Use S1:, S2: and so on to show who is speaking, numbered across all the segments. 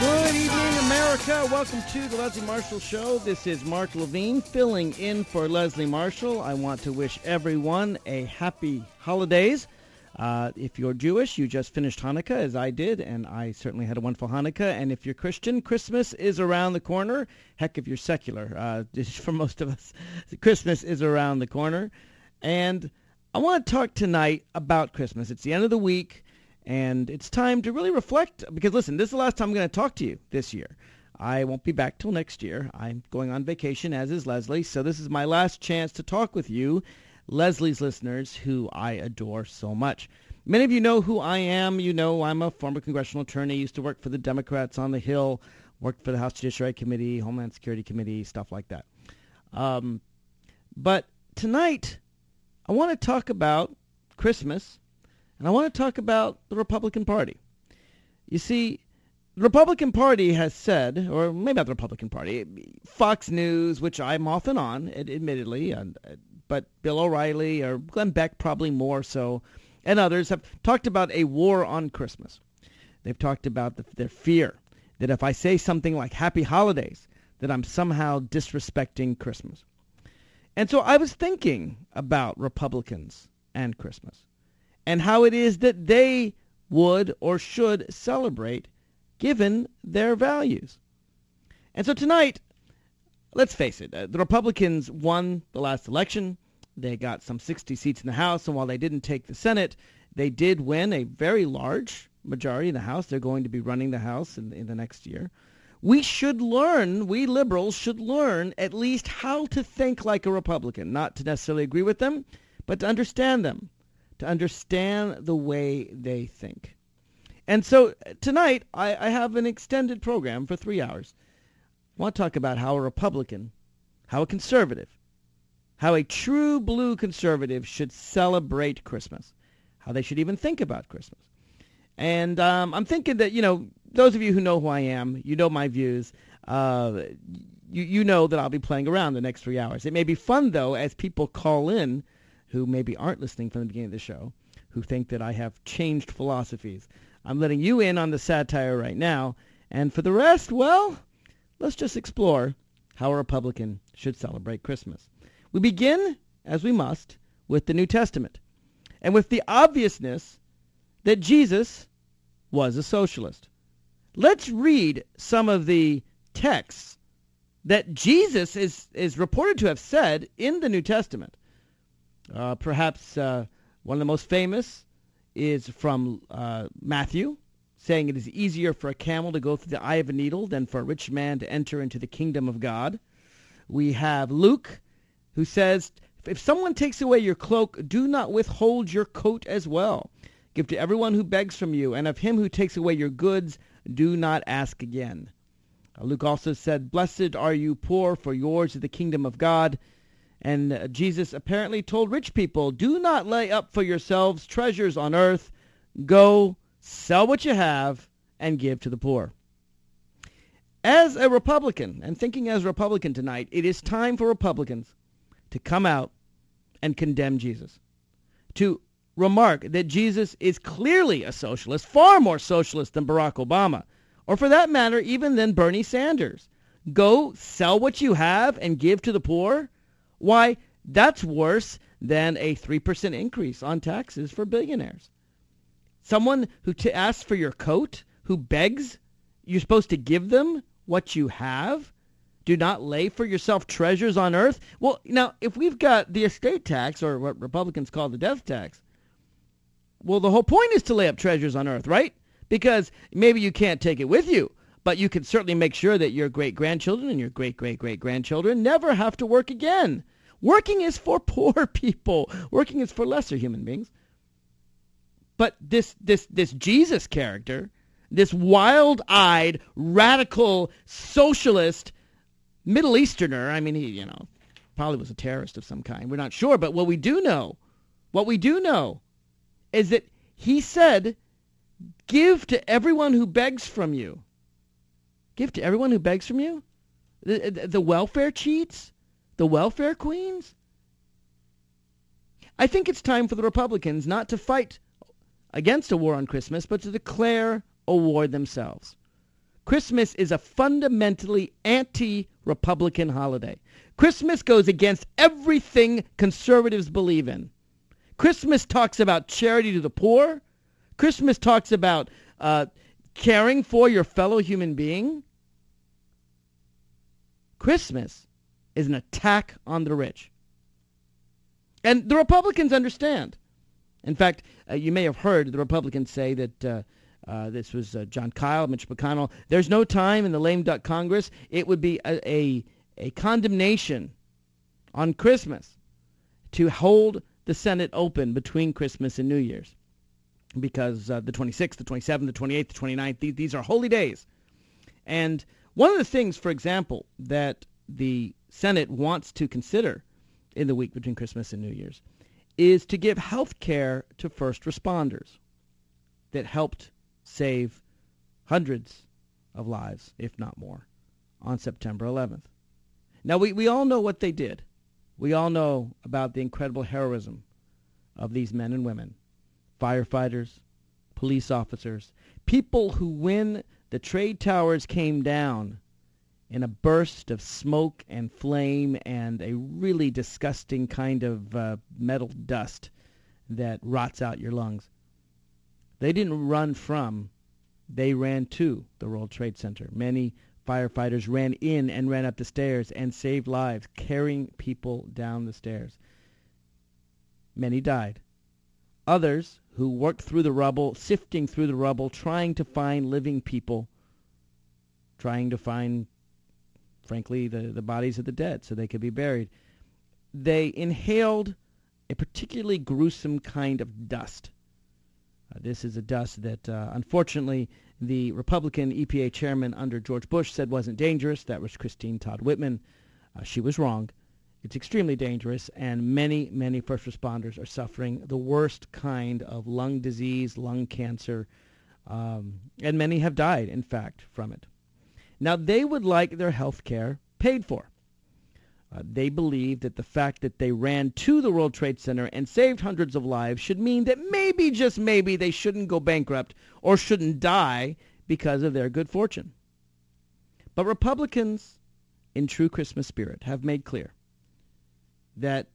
S1: Good evening, America. Welcome to the Leslie Marshall Show. This is Mark Levine filling in for Leslie Marshall. I want to wish everyone a happy holidays. If you're Jewish, you just finished Hanukkah, as I did, and I certainly had a wonderful Hanukkah. And if you're Christian, Christmas is around the corner. Heck, if you're secular, for most of us, Christmas is around the corner. And I want to talk tonight about Christmas. It's the end of the week. And it's time to really reflect, because listen, this is the last time I'm going to talk to you this year. I won't be back till next year. I'm going on vacation, as is Leslie, so this is my last chance to talk with you, Leslie's listeners, who I adore so much. Many of you know who I am. You know I'm a former congressional attorney, used to work for the Democrats on the Hill, worked for the House Judiciary Committee, Homeland Security Committee, stuff like that. But tonight, I want to talk about Christmas. And I want to talk about the Republican Party. You see, the Republican Party has said, or maybe not the Republican Party, Fox News, which I'm often on, admittedly, but Bill O'Reilly or Glenn Beck probably more so, and others have talked about a war on Christmas. They've talked about their fear that if I say something like Happy Holidays, that I'm somehow disrespecting Christmas. And so I was thinking about Republicans and Christmas, and how it is that they would or should celebrate given their values. And so tonight, let's face it, the Republicans won the last election. They got some 60 seats in the House, and while they didn't take the Senate, they did win a very large majority in the House. They're going to be running the House in the next year. We liberals should learn at least how to think like a Republican, not to necessarily agree with them, but to understand them. To understand the way they think. And so tonight, I have an extended program for 3 hours. I want to talk about how a Republican, how a conservative, how a true blue conservative should celebrate Christmas, how they should even think about Christmas. And I'm thinking that, those of you who know who I am, you know my views, you know that I'll be playing around the next 3 hours. It may be fun, though, as people call in who maybe aren't listening from the beginning of the show, who think that I have changed philosophies. I'm letting you in on the satire right now. And for the rest, well, let's just explore how a Republican should celebrate Christmas. We begin, as we must, with the New Testament, and with the obviousness that Jesus was a socialist. Let's read some of the texts that Jesus is reported to have said in the New Testament. Perhaps one of the most famous is from Matthew, saying it is easier for a camel to go through the eye of a needle than for a rich man to enter into the kingdom of God. We have Luke, who says, if someone takes away your cloak, do not withhold your coat as well. Give to everyone who begs from you, and of him who takes away your goods, do not ask again. Luke also said, blessed are you poor, for yours is the kingdom of God. And Jesus apparently told rich people, do not lay up for yourselves treasures on earth. Go, sell what you have, and give to the poor. As a Republican, and thinking as a Republican tonight, it is time for Republicans to come out and condemn Jesus. To remark that Jesus is clearly a socialist, far more socialist than Barack Obama, or for that matter, even than Bernie Sanders. Go, sell what you have, and give to the poor? Why, that's worse than a 3% increase on taxes for billionaires. Someone who asks for your coat, who begs, you're supposed to give them what you have? Do not lay for yourself treasures on earth? Well, now, if we've got the estate tax, or what Republicans call the death tax, well, the whole point is to lay up treasures on earth, right? Because maybe you can't take it with you, but you can certainly make sure that your great-grandchildren and your great-great-great-grandchildren never have to work again. Working is for poor people. Working is for lesser human beings. But this Jesus character, this wild-eyed, radical, socialist Middle Easterner, I mean, he, probably was a terrorist of some kind. We're not sure, but what we do know is that he said, give to everyone who begs from you. Give to everyone who begs from you? The welfare cheats? The welfare queens? I think it's time for the Republicans not to fight against a war on Christmas, but to declare a war themselves. Christmas is a fundamentally anti-Republican holiday. Christmas goes against everything conservatives believe in. Christmas talks about charity to the poor. Christmas talks about caring for your fellow human being. Christmas is an attack on the rich. And the Republicans understand. In fact, you may have heard the Republicans say that this was John Kyle, Mitch McConnell. There's no time in the lame duck Congress. It would be a condemnation on Christmas to hold the Senate open between Christmas and New Year's, because the 26th, the 27th, the 28th, the 29th, these are holy days. And one of the things, for example, that the Senate wants to consider in the week between Christmas and New Year's is to give health care to first responders that helped save hundreds of lives, if not more, on September 11th. Now, we all know what they did. We all know about the incredible heroism of these men and women, firefighters, police officers, people who, when the trade towers came down in a burst of smoke and flame and a really disgusting kind of metal dust that rots out your lungs, they didn't run from, they ran to the World Trade Center. Many firefighters ran in and ran up the stairs and saved lives, carrying people down the stairs. Many died. Others who worked through the rubble, sifting through the rubble, trying to find living people, trying to find, frankly, the bodies of the dead so they could be buried. They inhaled a particularly gruesome kind of dust. This is a dust that, unfortunately, the Republican EPA chairman under George Bush said wasn't dangerous. That was Christine Todd Whitman. She was wrong. It's extremely dangerous, and many, many first responders are suffering the worst kind of lung disease, lung cancer, and many have died, in fact, from it. Now, they would like their health care paid for. They believe that the fact that they ran to the World Trade Center and saved hundreds of lives should mean that maybe, just maybe, they shouldn't go bankrupt or shouldn't die because of their good fortune. But Republicans, in true Christmas spirit, have made clear that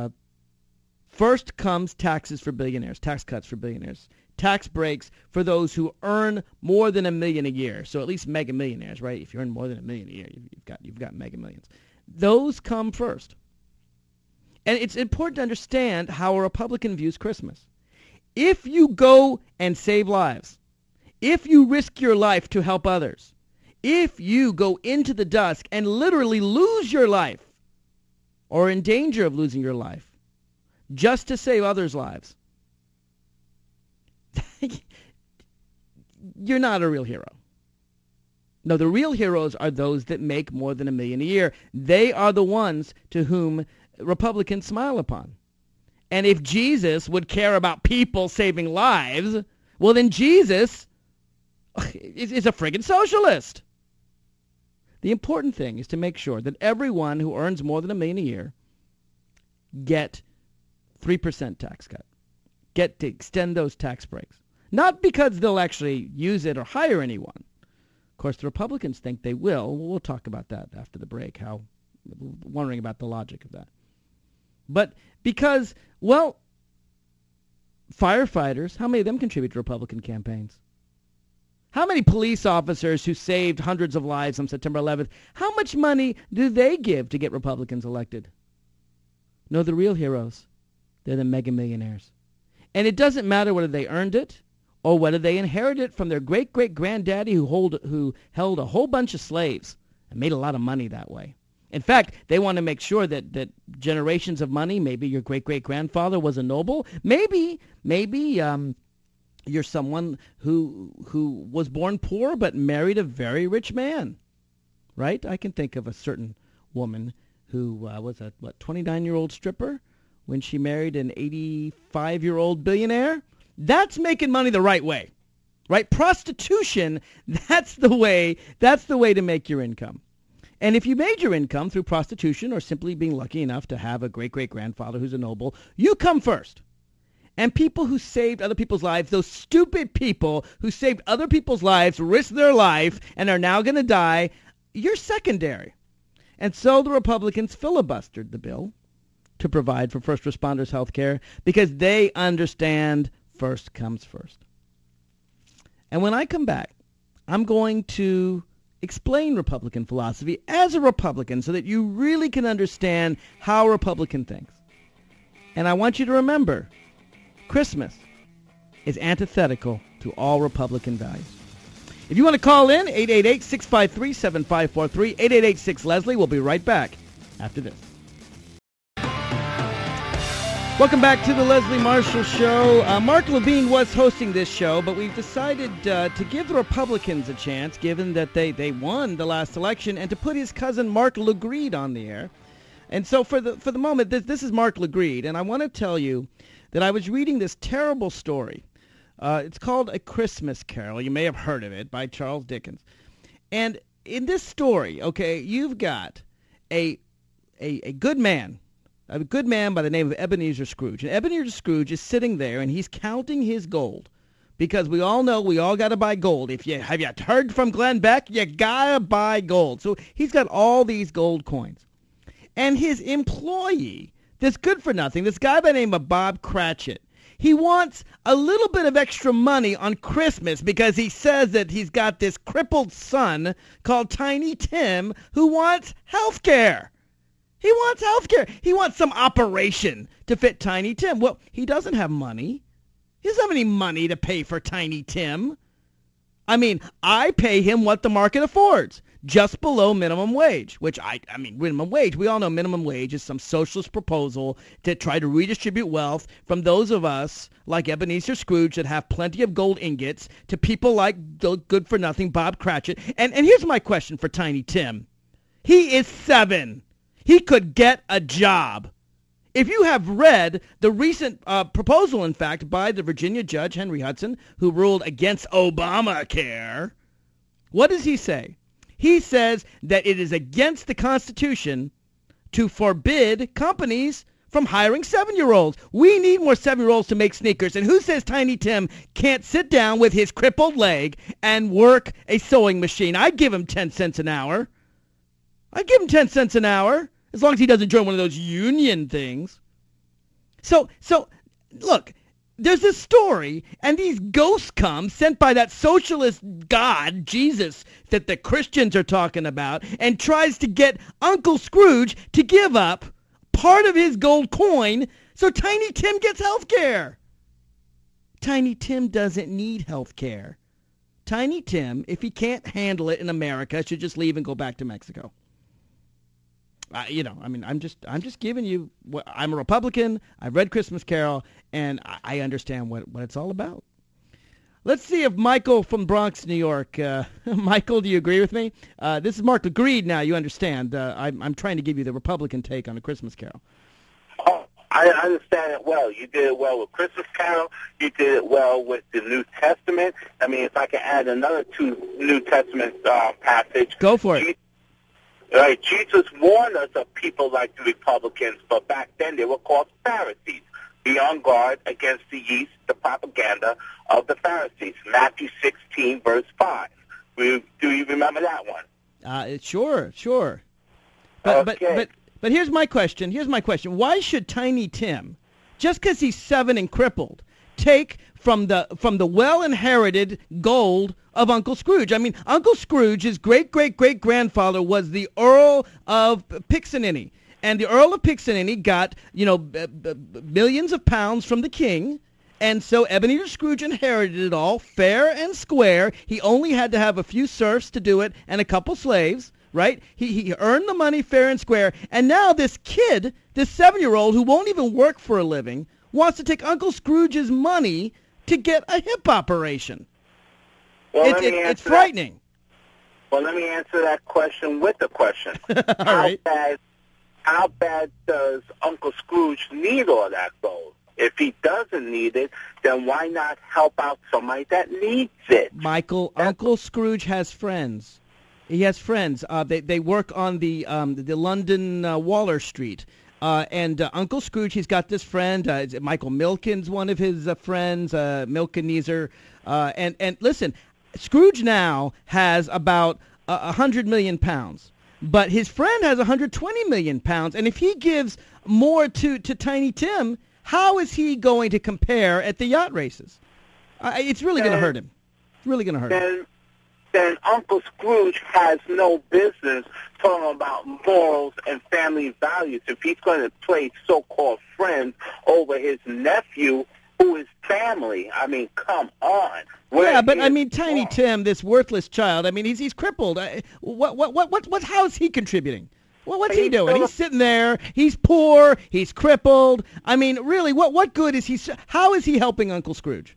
S1: first comes taxes for billionaires, tax cuts for billionaires, tax breaks for those who earn more than $1 million a year. So at least mega millionaires, right? If you earn more than $1 million a year, you've got mega millions. Those come first. And it's important to understand how a Republican views Christmas. If you go and save lives, if you risk your life to help others, if you go into the dusk and literally lose your life or in danger of losing your life just to save others' lives, you're not a real hero. No, the real heroes are those that make more than $1 million a year. They are the ones to whom Republicans smile upon. And if Jesus would care about people saving lives, well, then Jesus is a friggin' socialist. The important thing is to make sure that everyone who earns more than $1 million a year get 3% tax cut. Get to extend those tax breaks. Not because they'll actually use it or hire anyone. Of course, the Republicans think they will. We'll talk about that after the break, wondering about the logic of that. But because, well, firefighters, how many of them contribute to Republican campaigns? How many police officers who saved hundreds of lives on September 11th, how much money do they give to get Republicans elected? No, the real heroes, they're the mega millionaires. And it doesn't matter whether they earned it or whether they inherited it from their great-great-granddaddy who held a whole bunch of slaves and made a lot of money that way. In fact, they want to make sure that generations of money, maybe your great-great-grandfather was a noble, maybe you're someone who was born poor but married a very rich man, right? I can think of a certain woman who was a 29-year-old stripper when she married an 85-year-old billionaire. That's making money the right way, right? Prostitution, that's the way to make your income. And if you made your income through prostitution or simply being lucky enough to have a great-great-grandfather who's a noble, you come first. and people who saved other people's lives, those stupid people who saved other people's lives, risked their life, and are now going to die, you're secondary. And so the Republicans filibustered the bill to provide for first responders health care because they understand first comes first. And when I come back, I'm going to explain Republican philosophy as a Republican so that you really can understand how a Republican thinks. And I want you to remember, Christmas is antithetical to all Republican values. If you want to call in, 888-653-7543, 888-6-LESLIE. We'll be right back after this. Welcome back to the Leslie Marshall Show. Mark Levine was hosting this show, but we've decided to give the Republicans a chance, given that they won the last election, and to put his cousin Mark LaGreed on the air. And so for the moment, this is Mark LaGreed, and I want to tell you that I was reading this terrible story. It's called A Christmas Carol. You may have heard of it, by Charles Dickens. And in this story, okay, you've got a good man. A good man by the name of Ebenezer Scrooge. And Ebenezer Scrooge is sitting there, and he's counting his gold. Because we all know we all got to buy gold. Have you heard from Glenn Beck? You got to buy gold. So he's got all these gold coins. And his employee, this good-for-nothing, this guy by the name of Bob Cratchit, he wants a little bit of extra money on Christmas because he says that he's got this crippled son called Tiny Tim who wants health care. He wants health care. He wants some operation to fit Tiny Tim. Well, he doesn't have money. He doesn't have any money to pay for Tiny Tim. I mean, I pay him what the market affords, just below minimum wage, which minimum wage, we all know minimum wage is some socialist proposal to try to redistribute wealth from those of us like Ebenezer Scrooge that have plenty of gold ingots to people like the good-for-nothing Bob Cratchit. And here's my question for Tiny Tim. He is 7. He could get a job. If you have read the recent proposal, in fact, by the Virginia judge, Henry Hudson, who ruled against Obamacare, what does he say? He says that it is against the Constitution to forbid companies from hiring 7-year-olds. We need more 7-year-olds to make sneakers. And who says Tiny Tim can't sit down with his crippled leg and work a sewing machine? I'd give him 10 cents an hour. I'd give him 10 cents an hour, as long as he doesn't join one of those union things. So look, there's this story, and these ghosts come, sent by that socialist God, Jesus, that the Christians are talking about, and tries to get Uncle Scrooge to give up part of his gold coin so Tiny Tim gets health care. Tiny Tim doesn't need health care. Tiny Tim, if he can't handle it in America, should just leave and go back to Mexico. I'm just giving you what I'm a Republican. I've read Christmas Carol, and I understand what it's all about. Let's see if Michael from Bronx, New York. Michael, do you agree with me? This is Mark LaGreed now, you understand. I'm trying to give you the Republican take on A Christmas Carol.
S2: Oh, I understand it well. You did it well with Christmas Carol. You did it well with the New Testament. I mean, if I can add another 2 New Testament passage.
S1: Go for it.
S2: Right, Jesus warned us of people like the Republicans, but back then they were called Pharisees. Be on guard against the yeast, the propaganda of the Pharisees. Matthew 16, verse 5. Do you remember that one?
S1: Sure.
S2: Okay.
S1: But here's my question. Why should Tiny Tim, just because he's 7 and crippled, take from the well-inherited gold of Uncle Scrooge? I mean, Uncle Scrooge's great-great-great-grandfather was the Earl of Pixinini. And the Earl of Pixinini got, millions of pounds from the king. And so Ebenezer Scrooge inherited it all fair and square. He only had to have a few serfs to do it and a couple slaves, right? He earned the money fair and square. And now this kid, this 7-year-old who won't even work for a living, wants to take Uncle Scrooge's money to get a hip operation.
S2: Well,
S1: it's frightening.
S2: Well, let me answer that question with a question. How bad does Uncle Scrooge need all that gold? If he doesn't need it, then why not help out somebody that needs it?
S1: Michael, Uncle Scrooge has friends. He has friends. They work on the London Waller Street. And Uncle Scrooge, he's got this friend. Is it Michael Milken's one of his friends, Milkenezer. And listen, Scrooge now has about 100 million pounds. But his friend has 120 million pounds. And if he gives more to Tiny Tim, how is he going to compare at the yacht races? It's really going to hurt him. It's really going to hurt him.
S2: Then Uncle Scrooge has no business talking about morals and family values if he's going to play so-called friends over his nephew who is family. I mean, come on.
S1: Yeah, but I mean, Tiny Tim, this worthless child. I mean, he's crippled. How is he contributing? Well, what's he doing? He's sitting there. He's poor. He's crippled. I mean, really, what good is he? How is he helping Uncle Scrooge?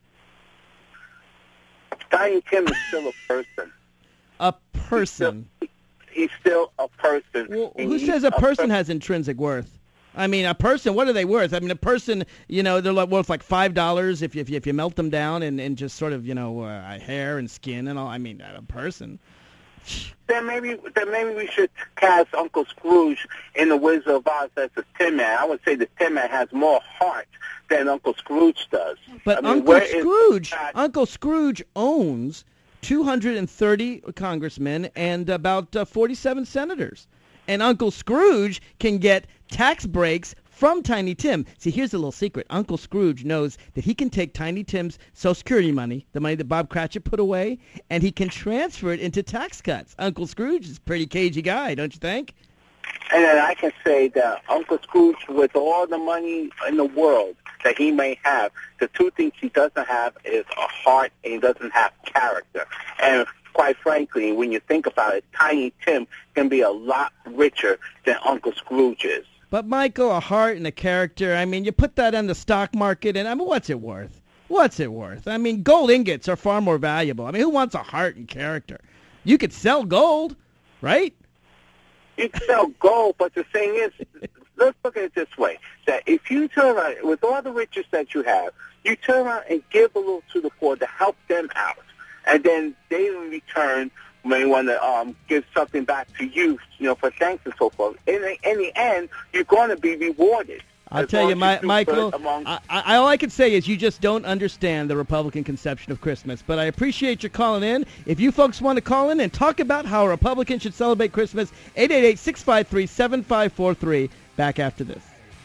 S2: Tiny Tim is still a person.
S1: A person.
S2: He's still a person.
S1: Well, who says a person has intrinsic worth? I mean, a person, what are they worth? I mean, a person, they're worth like $5 if you melt them down and just sort of, hair and skin and all. I mean, a person.
S2: Then maybe we should cast Uncle Scrooge in The Wizard of Oz as a Tin Man. I would say the Tin Man has more heart than Uncle Scrooge does.
S1: But Uncle Scrooge owns 230 congressmen and about 47 senators. And Uncle Scrooge can get tax breaks from Tiny Tim. See, here's a little secret. Uncle Scrooge knows that he can take Tiny Tim's Social Security money, the money that Bob Cratchit put away, and he can transfer it into tax cuts. Uncle Scrooge is a pretty cagey guy, don't you think?
S2: And then I can say that Uncle Scrooge, with all the money in the world that he may have, the two things he doesn't have is a heart and he doesn't have character. And quite frankly, when you think about it, Tiny Tim can be a lot richer than Uncle Scrooge is.
S1: But, Michael, a heart and a character, I mean, you put that on the stock market, and I mean, what's it worth? What's it worth? I mean, gold ingots are far more valuable. I mean, who wants a heart and character? You could sell gold, right?
S2: You can sell gold, but the thing is, let's look at it this way, that if you turn around, with all the riches that you have, you turn around and give a little to the poor to help them out, and then they in return may want to give something back to you, for thanks and so forth. In the end, you're going to be rewarded.
S1: I'll tell you, Michael, all I can say is you just don't understand the Republican conception of Christmas. But I appreciate your calling in. If you folks want to call in and talk about how a Republican should celebrate Christmas, 888-653-7543. Back after this.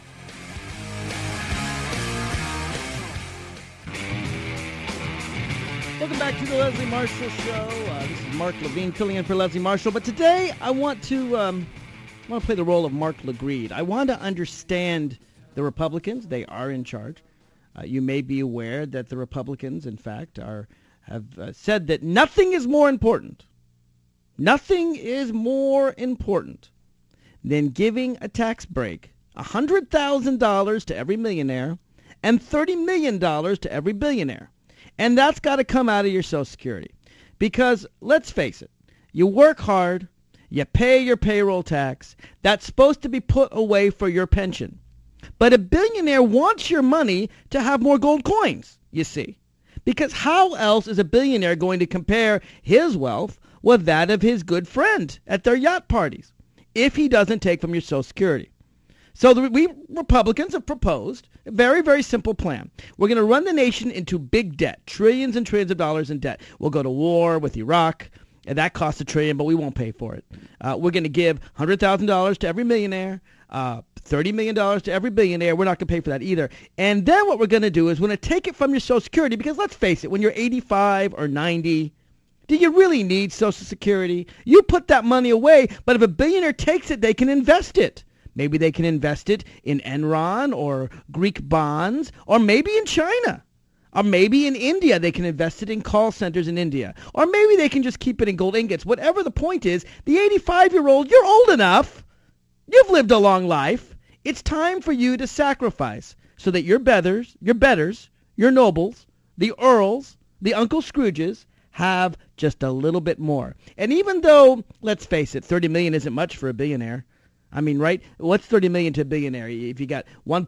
S1: Welcome back to the Leslie Marshall Show. This is Mark Levine filling in for Leslie Marshall. But today I want to play the role of Mark LaGreed. I want to understand the Republicans. They are in charge. You may be aware that the Republicans, in fact, have said that nothing is more important. Nothing is more important than giving a tax break, $100,000 to every millionaire and $30 million to every billionaire. And that's got to come out of your Social Security. Because, let's face it, you work hard, you pay your payroll tax, that's supposed to be put away for your pension. But a billionaire wants your money to have more gold coins, you see. Because how else is a billionaire going to compare his wealth with that of his good friend at their yacht parties if he doesn't take from your Social Security? So we Republicans have proposed a very, very simple plan. We're going to run the nation into big debt, trillions and trillions of dollars in debt. We'll go to war with Iraq, and that costs $1 trillion, but we won't pay for it. We're going to give $100,000 to every millionaire, $30 million to every billionaire. We're not going to pay for that either. And then what we're going to do is we're going to take it from your Social Security, because let's face it, when you're 85 or 90, do you really need Social Security? You put that money away, but if a billionaire takes it, they can invest it. Maybe they can invest it in Enron or Greek bonds, or maybe in China. Or maybe in India, they can invest it in call centers in India. Or maybe they can just keep it in gold ingots. Whatever the point is, the 85-year-old, you're old enough. You've lived a long life. It's time for you to sacrifice so that your betters, your nobles, the Earls, the Uncle Scrooges have just a little bit more. And even though, let's face it, $30 million isn't much for a billionaire. I mean, right? What's $30 million to a billionaire? If you got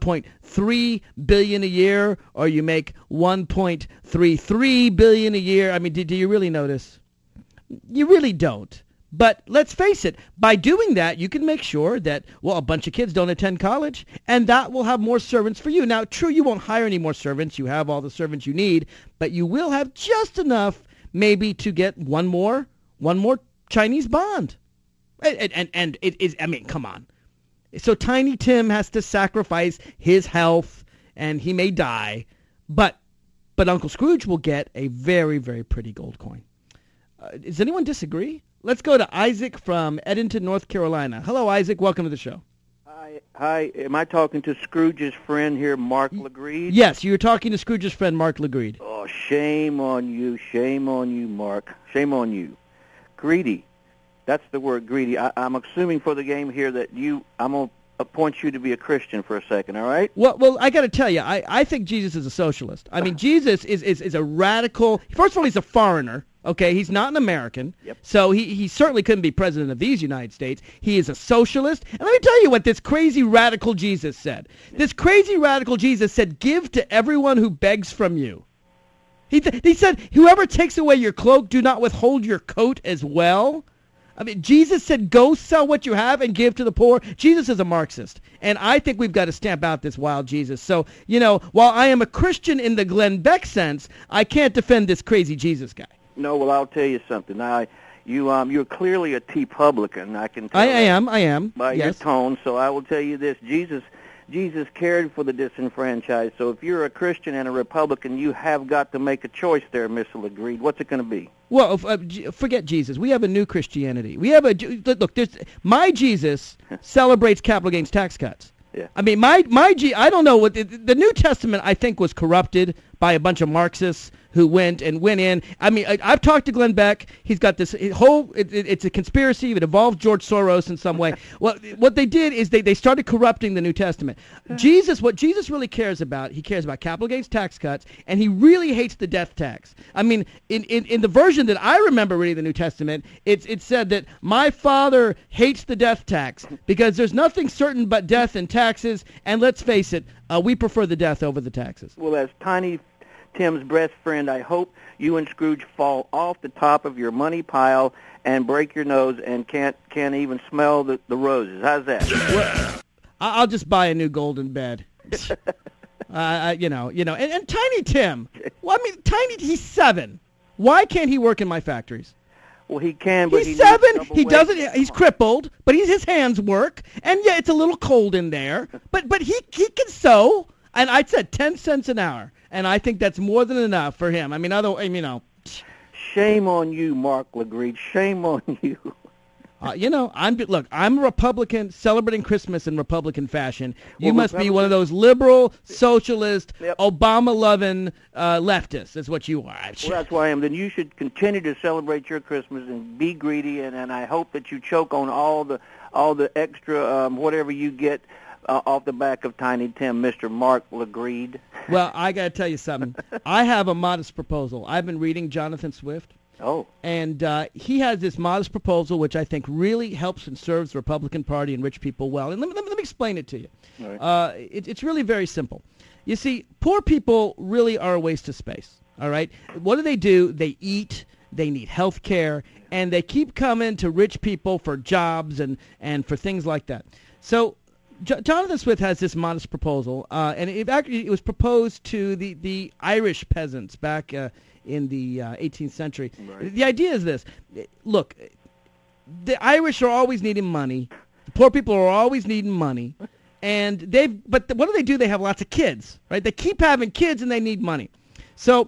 S1: $1.3 billion a year, or you make $1.33 billion a year, I mean, do you really notice? You really don't. But let's face it, by doing that, you can make sure that, well, a bunch of kids don't attend college, and that will have more servants for you. Now, true, you won't hire any more servants. You have all the servants you need, but you will have just enough maybe to get one more Chinese bond. And it is, I mean, come on. So Tiny Tim has to sacrifice his health, and he may die, but Uncle Scrooge will get a very, very pretty gold coin. Does anyone disagree? Let's go to Isaac from Edenton, North Carolina. Hello, Isaac. Welcome to the show.
S3: Hi. Am I talking to Scrooge's friend here, Mark LeGreed?
S1: Yes, you're talking to Scrooge's friend, Mark LeGreed.
S3: Oh, shame on you, Mark. Shame on you. Greedy. That's the word, greedy. I'm assuming for the game here that I'm going to appoint you to be a Christian for a second, all right?
S1: Well, I got to tell you, I think Jesus is a socialist. I mean, Jesus is a radical. First of all, he's a foreigner. Okay, he's not an American,
S3: Yep.
S1: So he certainly couldn't be president of these United States. He is a socialist. And let me tell you what this crazy radical Jesus said. This crazy radical Jesus said, give to everyone who begs from you. He said, whoever takes away your cloak, do not withhold your coat as well. I mean, Jesus said, go sell what you have and give to the poor. Jesus is a Marxist, and I think we've got to stamp out this wild Jesus. So, while I am a Christian in the Glenn Beck sense, I can't defend this crazy Jesus guy.
S3: No, well, I'll tell you something. You're clearly a T-Publican. I can tell.
S1: I am.
S3: By
S1: yes.
S3: your tone. So I will tell you this: Jesus cared for the disenfranchised. So if you're a Christian and a Republican, you have got to make a choice there, Mr. LeGreed. What's it going to be?
S1: Well, forget Jesus. We have a new Christianity. Look. My Jesus celebrates capital gains tax cuts.
S3: Yeah.
S1: I mean, I don't know what the New Testament, I think, was corrupted by a bunch of Marxists who went in. I mean, I've talked to Glenn Beck. He's got this whole, it's a conspiracy. It involved George Soros in some way. Well, what they did is they started corrupting the New Testament. What Jesus really cares about, he cares about capital gains tax cuts, and he really hates the death tax. I mean, in the version that I remember reading the New Testament, it said that my Father hates the death tax because there's nothing certain but death and taxes, and let's face it, we prefer the death over the taxes.
S3: Well, as Tiny Tim's best friend, I hope you and Scrooge fall off the top of your money pile and break your nose and can't even smell the roses. How's that?
S1: Well, I'll just buy a new golden bed. And Tiny Tim. Well, I mean, he's 7. Why can't he work in my factories?
S3: Well, he can, but
S1: he's 7. He doesn't. He's crippled, but his hands work, and yeah, it's a little cold in there. But he can sew, and I said 10 cents an hour. And I think that's more than enough for him. I mean,
S3: Shame on you, Mark LeGreed. Shame on you.
S1: I'm a Republican celebrating Christmas in Republican fashion. You must be one of those liberal, socialist,
S3: Yep.
S1: Obama-loving leftists. That's what you are.
S3: Well, that's why I am. Then you should continue to celebrate your Christmas and be greedy, and I hope that you choke on all the extra whatever you get off the back of Tiny Tim, Mr. Mark LeGreed.
S1: Well, I got to tell you something. I have a modest proposal. I've been reading Jonathan Swift.
S3: Oh.
S1: And he has this modest proposal, which I think really helps and serves the Republican Party and rich people well. And let me explain it to you.
S3: Right.
S1: It's really very simple. You see, poor people really are a waste of space. All right? What do? They eat. They need health care. And they keep coming to rich people for jobs and for things like that. So Jonathan Swift has this modest proposal, and it was proposed to the Irish peasants back in the 18th century.
S3: Right.
S1: The idea is this. Look, the Irish are always needing money. The poor people are always needing money. But what do? They have lots of kids, right? They keep having kids and they need money. So,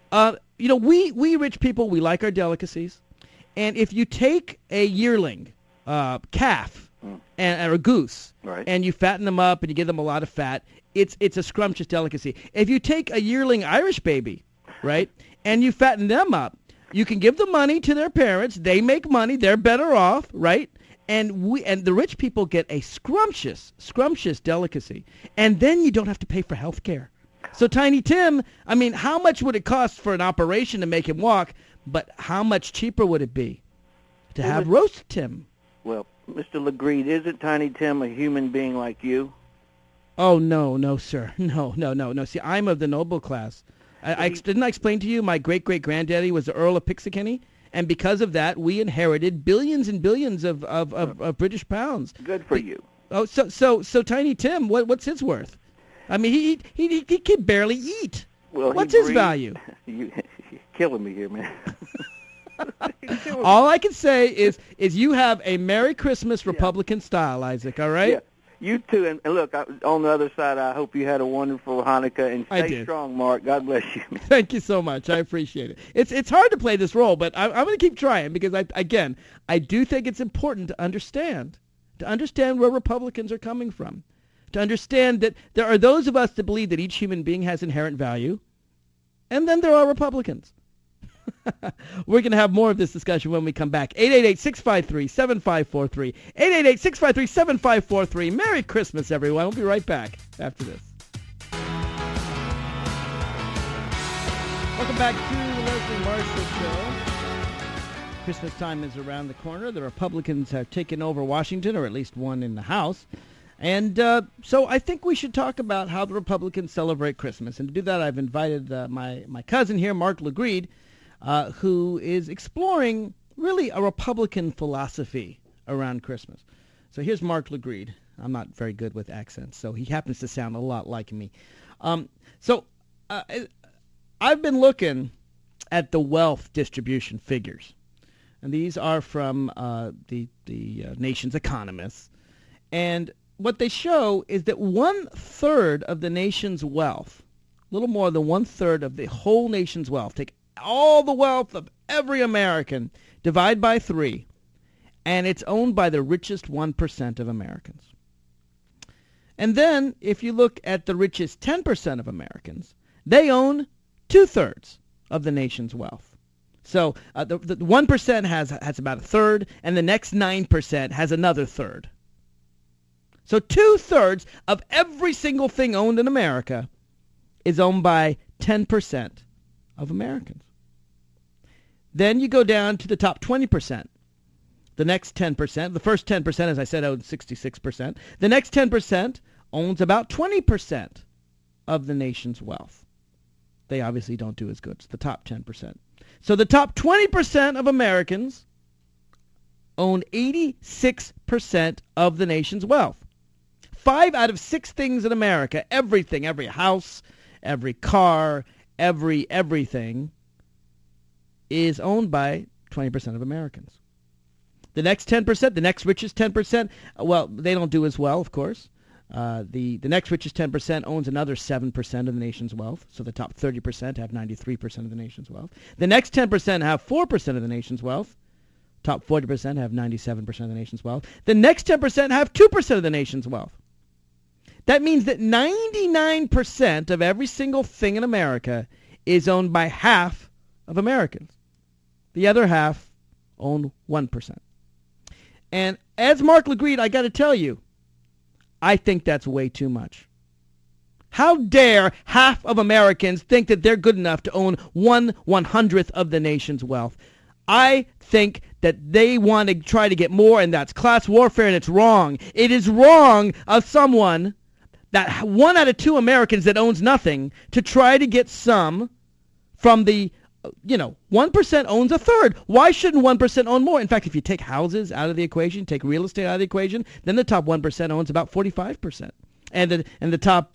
S1: we rich people, we like our delicacies. And if you take a yearling calf, or a goose,
S3: right,
S1: and you fatten them up and you give them a lot of fat, it's a scrumptious delicacy. If you take a yearling Irish baby, right, and you fatten them up, you can give the money to their parents. They make money. They're better off, right? And the rich people get a scrumptious delicacy. And then you don't have to pay for health care. So Tiny Tim, I mean, how much would it cost for an operation to make him walk? But how much cheaper would it be to have roast Tim?
S3: Well, Mr. LeGreed, isn't Tiny Tim a human being like you?
S1: Oh, no, sir. No. See, I'm of the noble class. Didn't I explain to you my great-great-granddaddy was the Earl of Pixakenny? And because of that, we inherited billions and billions of British pounds.
S3: Good for you.
S1: Oh, so Tiny Tim, what's his worth? I mean, he can barely eat.
S3: Well,
S1: what's his value?
S3: You're killing me here, man.
S1: All I can say is you have a Merry Christmas Republican style, Isaac, all right?
S3: Yeah. You too. And look, on the other side, I hope you had a wonderful Hanukkah. And stay strong, Mark. God bless you.
S1: Thank you so much. I appreciate it. It's hard to play this role, but I'm going to keep trying because, I do think it's important to understand where Republicans are coming from, to understand that there are those of us that believe that each human being has inherent value, and then there are Republicans. We're going to have more of this discussion when we come back. 888-653-7543. 888-653-7543. Merry Christmas, everyone. We'll be right back after this. Welcome back to the Leslie Marshall Show. Christmas time is around the corner. The Republicans have taken over Washington, or at least one in the House. And so I think we should talk about how the Republicans celebrate Christmas. And to do that, I've invited my cousin here, Mark LeGreed, who is exploring really a Republican philosophy around Christmas. So here's Mark LeGreed. I'm not very good with accents, so he happens to sound a lot like me. I've been looking at the wealth distribution figures, and these are from the nation's economists. And what they show is that 1/3 of the nation's wealth, a little more than 1/3 of the whole nation's wealth, take all the wealth of every American, divide by 3, and it's owned by the richest 1% of Americans. And then, if you look at the richest 10% of Americans, they own 2/3 of the nation's wealth. So the 1% has about 1/3, and the next 9% has another 1/3. So 2/3 of every single thing owned in America is owned by 10% of Americans. Then you go down to the top 20%. The next 10%, the first 10%, as I said, owns 66%. The next 10% owns about 20% of the nation's wealth. They obviously don't do as good. It's the top 10%. So the top 20% of Americans own 86% of the nation's wealth. 5 out of 6 things in America, everything, every house, every car, everything is owned by 20% of Americans. The next 10%, the next richest 10%, well, they don't do as well, of course. The next richest 10% owns another 7% of the nation's wealth, so the top 30% have 93% of the nation's wealth. The next 10% have 4% of the nation's wealth. Top 40% have 97% of the nation's wealth. The next 10% have 2% of the nation's wealth. That means that 99% of every single thing in America is owned by half of Americans. The other half own 1%. And as Mark LeGreed, I got to tell you, I think that's way too much. How dare half of Americans think that they're good enough to own 1/100th of the nation's wealth? I think that they want to try to get more, and that's class warfare, and it's wrong. It is wrong of someone, that 1 out of 2 Americans that owns nothing, to try to get some from the 1% owns 1/3. Why shouldn't 1% own more? In fact, if you take houses out of the equation, take real estate out of the equation, then the top 1% owns about 45%, and the top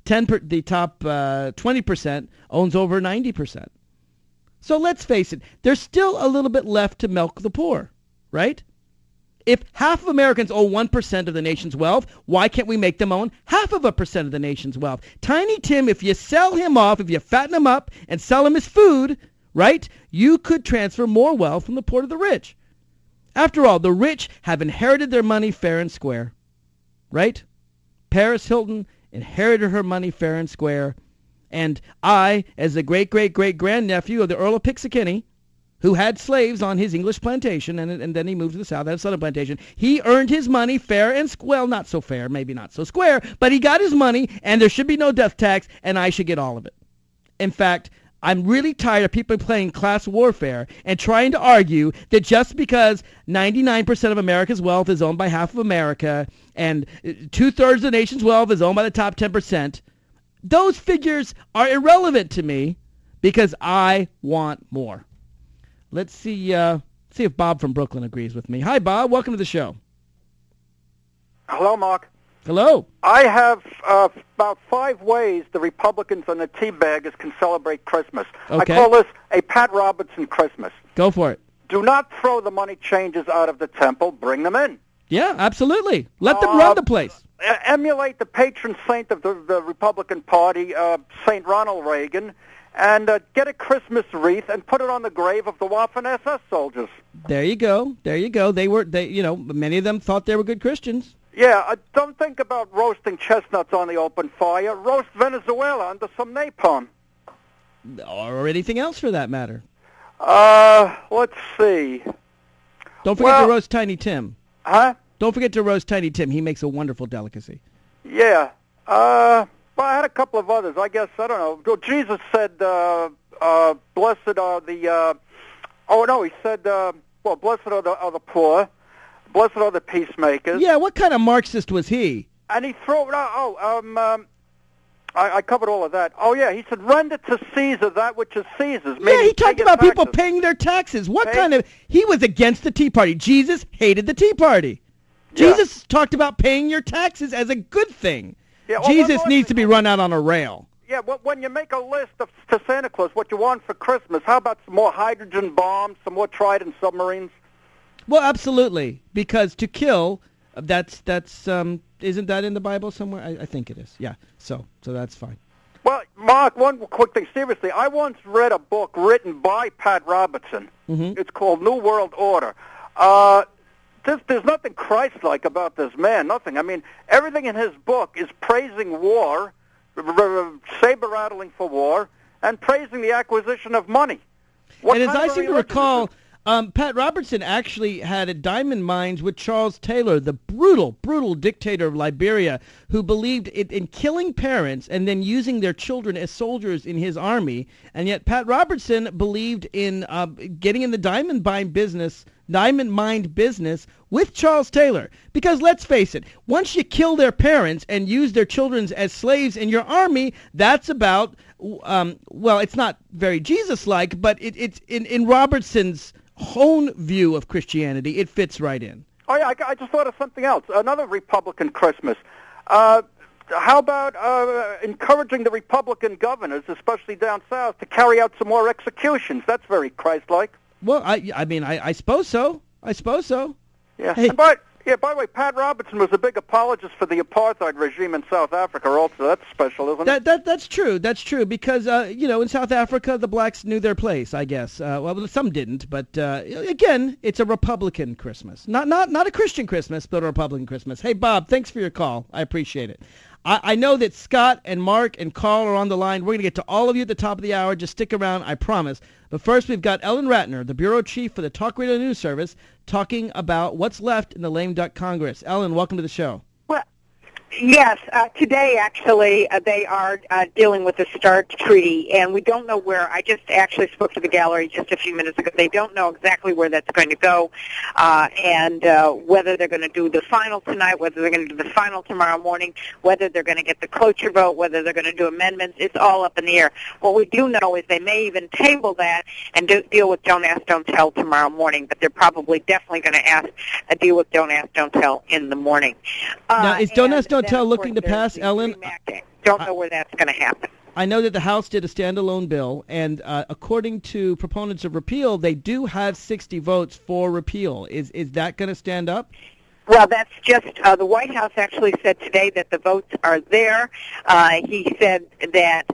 S1: 20% owns over 90%. So let's face it, there's still a little bit left to milk the poor, right? If half of Americans own 1% of the nation's wealth, why can't we make them own 0.5% of the nation's wealth? Tiny Tim, if you sell him off, if you fatten him up and sell him his food, right, you could transfer more wealth from the poor to the rich. After all, the rich have inherited their money fair and square, right? Paris Hilton inherited her money fair and square, and I, as the great-great-great-grandnephew of the Earl of Pixakenny, who had slaves on his English plantation, and then he moved to the South, had a southern plantation, he earned his money fair and well, not so fair, maybe not so square, but he got his money, and there should be no death tax, and I should get all of it. In fact, I'm really tired of people playing class warfare and trying to argue that just because 99% of America's wealth is owned by half of America and 2/3 of the nation's wealth is owned by the top 10%, those figures are irrelevant to me because I want more. Let's see if Bob from Brooklyn agrees with me. Hi, Bob. Welcome to the show.
S4: Hello, Mark.
S1: Hello.
S4: I have about 5 ways the Republicans and the teabaggers can celebrate Christmas.
S1: Okay.
S4: I call this a Pat Robertson Christmas.
S1: Go for it.
S4: Do not throw the money changers out of the temple. Bring them in.
S1: Yeah, absolutely. Let them run the place.
S4: Emulate the patron saint of the Republican Party, St. Ronald Reagan, and get a Christmas wreath and put it on the grave of the Waffen-SS soldiers.
S1: There you go. There you go. Many of them thought they were good Christians.
S4: Yeah, don't think about roasting chestnuts on the open fire. Roast Venezuela under some napalm.
S1: Or anything else for that matter.
S4: Let's see.
S1: Don't forget to roast Tiny Tim.
S4: Huh?
S1: Don't forget to roast Tiny Tim. He makes a wonderful delicacy.
S4: Yeah. Well, I had a couple of others. I guess, I don't know. Jesus said, blessed are the... he said, blessed are the poor. Blessed are the peacemakers.
S1: Yeah, what kind of Marxist was he?
S4: And he threw... I covered all of that. Oh, yeah, he said, render to Caesar that which is Caesar's.
S1: Yeah, he talked about people paying their taxes. He was against the Tea Party. Jesus hated the Tea Party.
S4: Yeah.
S1: Jesus talked about paying your taxes as a good thing.
S4: Yeah, well,
S1: Jesus needs to be run out on a rail.
S4: Yeah, when you make a list to Santa Claus, what you want for Christmas, how about some more hydrogen bombs, some more Trident submarines?
S1: Well, absolutely, because to kill, that's isn't that in the Bible somewhere? I think it is. Yeah, so that's fine.
S4: Well, Mark, one quick thing. Seriously, I once read a book written by Pat Robertson.
S1: Mm-hmm.
S4: It's called New World Order. There's nothing Christ-like about this man, nothing. I mean, everything in his book is praising war, saber-rattling for war, and praising the acquisition of money.
S1: And as I seem to recall, Pat Robertson actually had a diamond mines with Charles Taylor, the brutal, brutal dictator of Liberia, who believed in killing parents and then using their children as soldiers in his army. And yet Pat Robertson believed in getting in the diamond mine business with Charles Taylor. Because let's face it, once you kill their parents and use their children as slaves in your army, that's about, it's not very Jesus-like, but it's in Robertson's own view of Christianity, it fits right in.
S4: Oh, yeah, I just thought of something else. Another Republican Christmas. How about encouraging the Republican governors, especially down south, to carry out some more executions? That's very Christ-like.
S1: Well, I suppose so.
S4: Yeah.
S1: Hey.
S4: And by the way, Pat Robertson was a big apologist for the apartheid regime in South Africa also. That's special, isn't it?
S1: That's true. That's true because, in South Africa, the blacks knew their place, I guess. Some didn't, but again, it's a Republican Christmas. Not a Christian Christmas, but a Republican Christmas. Hey, Bob, thanks for your call. I appreciate it. I know that Scott and Mark and Carl are on the line. We're going to get to all of you at the top of the hour. Just stick around, I promise. But first, we've got Ellen Ratner, the bureau chief for the Talk Radio News Service, talking about what's left in the lame duck Congress. Ellen, welcome to the show.
S5: Well, yes, today, actually, they are dealing with the START treaty, and we don't know where. I just actually spoke to the gallery just a few minutes ago. They don't know exactly where that's going to go, and whether they're going to do the final tonight, whether they're going to do the final tomorrow morning, whether they're going to get the cloture vote, whether they're going to do amendments. It's all up in the air. What we do know is they may even table that and deal with Don't Ask, Don't Tell tomorrow morning, but they're probably definitely going to deal with Don't Ask, Don't Tell in the morning.
S1: Now, is Don't Ask, Don't Tell looking to pass, Ellen?
S5: Don't know where that's going to happen.
S1: I know that the House did a standalone bill, and according to proponents of repeal, they do have 60 votes for repeal. Is that going to stand up?
S5: Well, that's just, the White House actually said today that the votes are there. He said that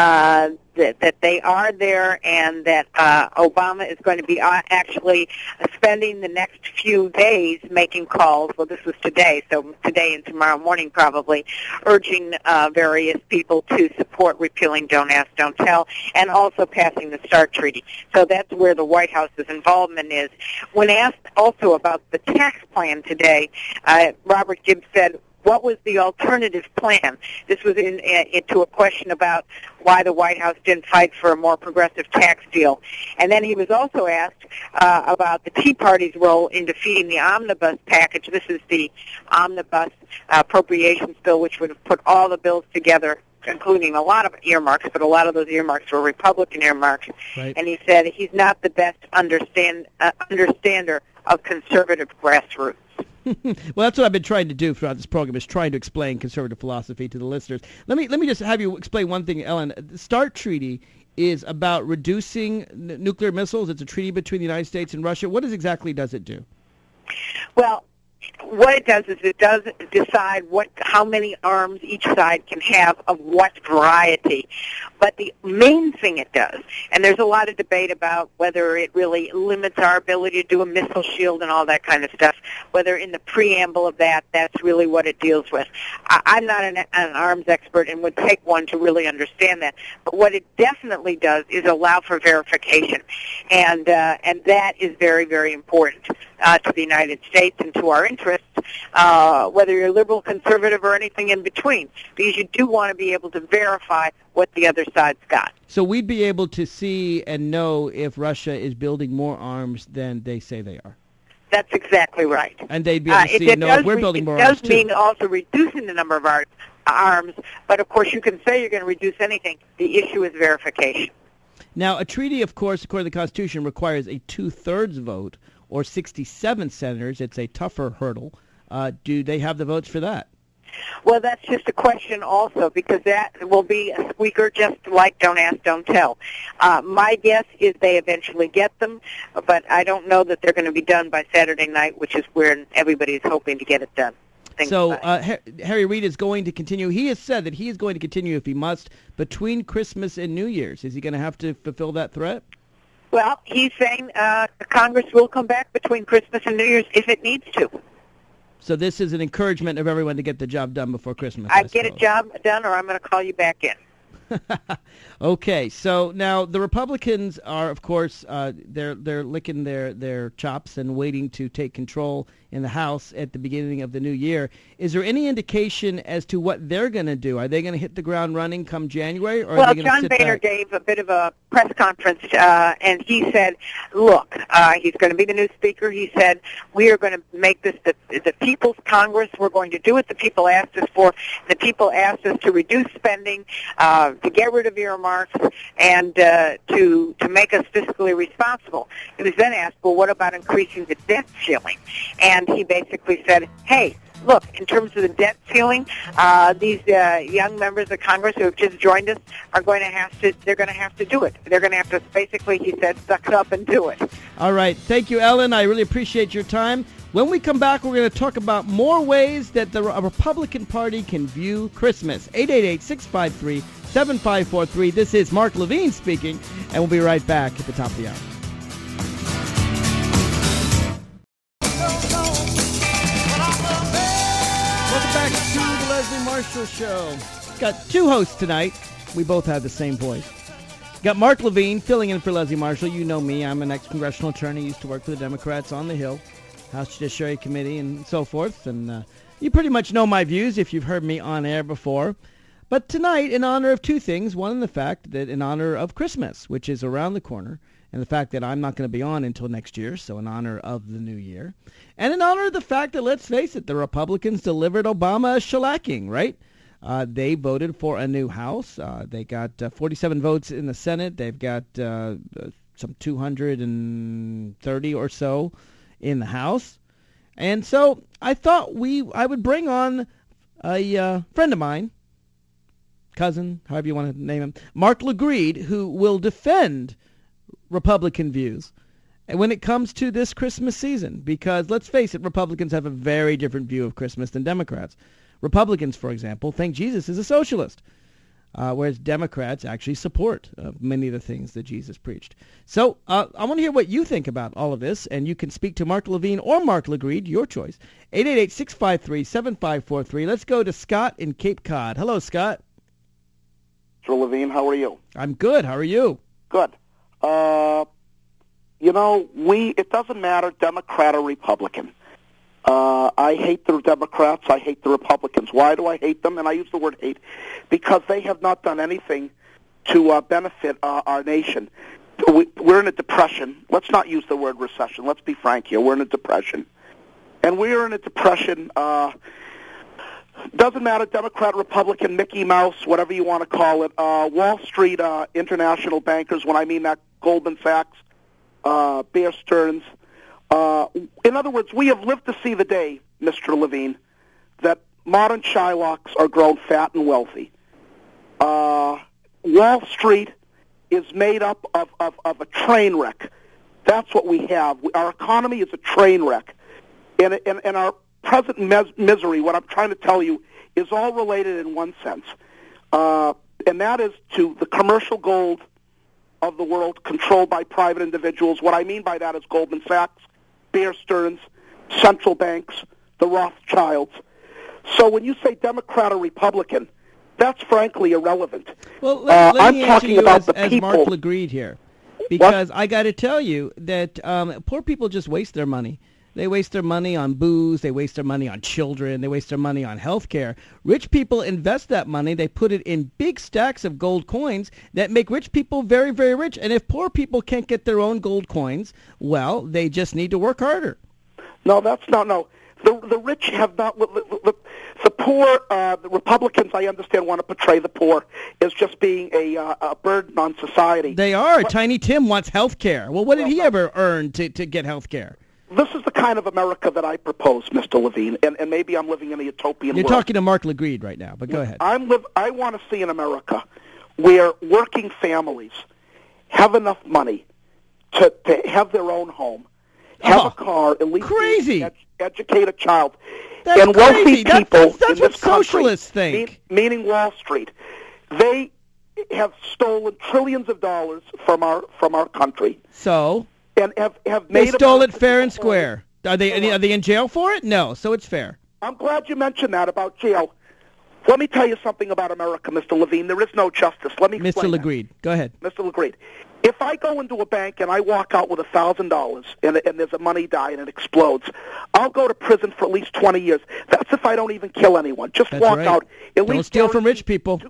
S5: that they are there and that Obama is going to be actually spending the next few days making calls. Well, this was today, so today and tomorrow morning probably, urging various people to support repealing Don't Ask, Don't Tell, and also passing the START treaty. So that's where the White House's involvement is. When asked also about the tax plan today, Robert Gibbs said, what was the alternative plan? This was into a question about why the White House didn't fight for a more progressive tax deal. And then he was also asked about the Tea Party's role in defeating the omnibus package. This is the omnibus appropriations bill, which would have put all the bills together including a lot of earmarks, but a lot of those earmarks were Republican earmarks.
S1: Right.
S5: And he said he's not the best understander of conservative grassroots.
S1: Well, that's what I've been trying to do throughout this program, is trying to explain conservative philosophy to the listeners. Let me just have you explain one thing, Ellen. The START treaty is about reducing nuclear missiles. It's a treaty between the United States and Russia. What exactly does it do?
S5: Well, what it does is it does decide how many arms each side can have of what variety. But the main thing it does, and there's a lot of debate about whether it really limits our ability to do a missile shield and all that kind of stuff, whether in the preamble of that's really what it deals with. I'm not an arms expert and would take one to really understand that. But what it definitely does is allow for verification. And that is very, very important to the United States and to our interests, whether you're liberal, conservative, or anything in between, because you do want to be able to verify what the other side's got.
S1: So we'd be able to see and know if Russia is building more arms than they say they are.
S5: That's exactly right.
S1: And they'd be able to see and know if we're building more arms, too.
S5: It does mean also reducing the number of arms, but of course you can say you're going to reduce anything. The issue is verification.
S1: Now, a treaty, of course, according to the Constitution, requires a 2/3 vote, or 67 senators. It's a tougher hurdle. Do they have the votes for that?
S5: Well, that's just a question also, because that will be a squeaker, just like don't ask, don't tell. My guess is they eventually get them, but I don't know that they're going to be done by Saturday night, which is where everybody's hoping to get it done.
S1: So Harry Reid is going to continue. He has said that he is going to continue, if he must, between Christmas and New Year's. Is he going to have to fulfill that threat?
S5: Well, he's saying Congress will come back between Christmas and New Year's if it needs to.
S1: So this is an encouragement of everyone to get the job done before Christmas.
S5: I get a job done, or I'm going to call you back in.
S1: Okay, so now the Republicans are, of course, they're licking their chops and waiting to take control in the House at the beginning of the new year. Is there any indication as to what they're going to do? Are they going to hit the ground running come January, or are they going to sit back?
S5: John Boehner gave a bit of a press conference, and he said, look, he's going to be the new speaker. He said, we are going to make this the People's Congress. We're going to do what the people asked us for. The people asked us to reduce spending, to get rid of earmarks, and to make us fiscally responsible. He was then asked, well, what about increasing the debt ceiling? And he basically said, hey, look, in terms of the debt ceiling, these young members of Congress who have just joined us are going to have to, they're going to have to do it. They're going to have to, basically, he said, suck it up and do it.
S1: All right. Thank you, Ellen. I really appreciate your time. When we come back, we're going to talk about more ways that the Republican Party can view Christmas. 888-653-7543. This is Mark Levine speaking, and we'll be right back at the top of the hour. Welcome back to the Leslie Marshall Show. Got two hosts tonight. We both have the same voice. Got Mark Levine filling in for Leslie Marshall. You know me. I'm an ex-congressional attorney. Used to work for the Democrats on the Hill, House Judiciary Committee, and so forth. And you pretty much know my views if you've heard me on air before. But tonight, in honor of two things. One, the fact that in honor of Christmas, which is around the corner, and the fact that I'm not going to be on until next year, so in honor of the new year. And in honor of the fact that, let's face it, the Republicans delivered Obama a shellacking, right? They voted for a new House. They got 47 votes in the Senate. They've got some 230 or so in the House. And so I thought I would bring on a friend of mine, cousin, however you want to name him, Mark LaGreed, who will defend Republican views when it comes to this Christmas season. Because, let's face it, Republicans have a very different view of Christmas than Democrats. Republicans, for example, think Jesus is a socialist, whereas Democrats actually support many of the things that Jesus preached. So I want to hear what you think about all of this, and you can speak to Mark Levine or Mark LaGreed, your choice. 888-653-7543. Let's go to Scott in Cape Cod. Hello, Scott.
S6: Mr. Levine, how are you?
S1: I'm good. How are you?
S6: Good. It doesn't matter, Democrat or Republican. I hate the Democrats. I hate the Republicans. Why do I hate them? And I use the word hate because they have not done anything to benefit our nation. We're in a depression. Let's not use the word recession. Let's be frank here. We're in a depression. And we are in a depression Doesn't matter, Democrat, Republican, Mickey Mouse, whatever you want to call it. Wall Street international bankers, when I mean that, Goldman Sachs, Bear Stearns. In other words, we have lived to see the day, Mr. Levine, that modern Shylocks are grown fat and wealthy. Wall Street is made up of a train wreck. That's what we have. Our economy is a train wreck. And our present misery, what I'm trying to tell you, is all related in one sense. And that is to the commercial gold of the world controlled by private individuals. What I mean by that is Goldman Sachs, Bear Stearns, central banks, the Rothschilds. So when you say Democrat or Republican, that's frankly irrelevant.
S1: Well, let
S6: I'm
S1: me answer
S6: talking
S1: you
S6: about
S1: as
S6: people.
S1: Mark LeGreed here, because I got to tell you that poor people just waste their money. They waste their money on booze. They waste their money on children. They waste their money on health care. Rich people invest that money. They put it in big stacks of gold coins that make rich people very, very rich. And if poor people can't get their own gold coins, well, they just need to work harder.
S6: No, that's not, no. The rich have not, the poor, the Republicans, I understand, want to portray the poor as just being a burden on society.
S1: They are. Tiny Tim wants health care. Well, what did he ever earn to get health care?
S6: This is the kind of America that I propose, Mr. Levine, and maybe I'm living in a utopian
S1: You're
S6: world.
S1: talking to Mark LeGreed right now, but go ahead.
S6: I want to see an America where working families have enough money to have their own home, have a car, at least
S1: crazy.
S6: Educate a child.
S1: That's
S6: and wealthy
S1: crazy.
S6: people
S1: That's
S6: in
S1: what
S6: this country,
S1: socialists think.
S6: Meaning Wall Street, they have stolen trillions of dollars from our country.
S1: So?
S6: And have made
S1: they stole it fair and square. Are they in jail for it? No, so it's fair.
S6: I'm glad you mentioned that about jail. Let me tell you something about America, Mr. Levine. There is no justice. Let me explain
S1: Mr. LeGreed, go ahead.
S6: Mr. LeGreed, if I go into a bank and I walk out with $1,000 and there's a money die and it explodes, I'll go to prison for at least 20 years. That's if I don't even kill anyone. Just
S1: That's
S6: walk
S1: right.
S6: out.
S1: Don't steal from rich people.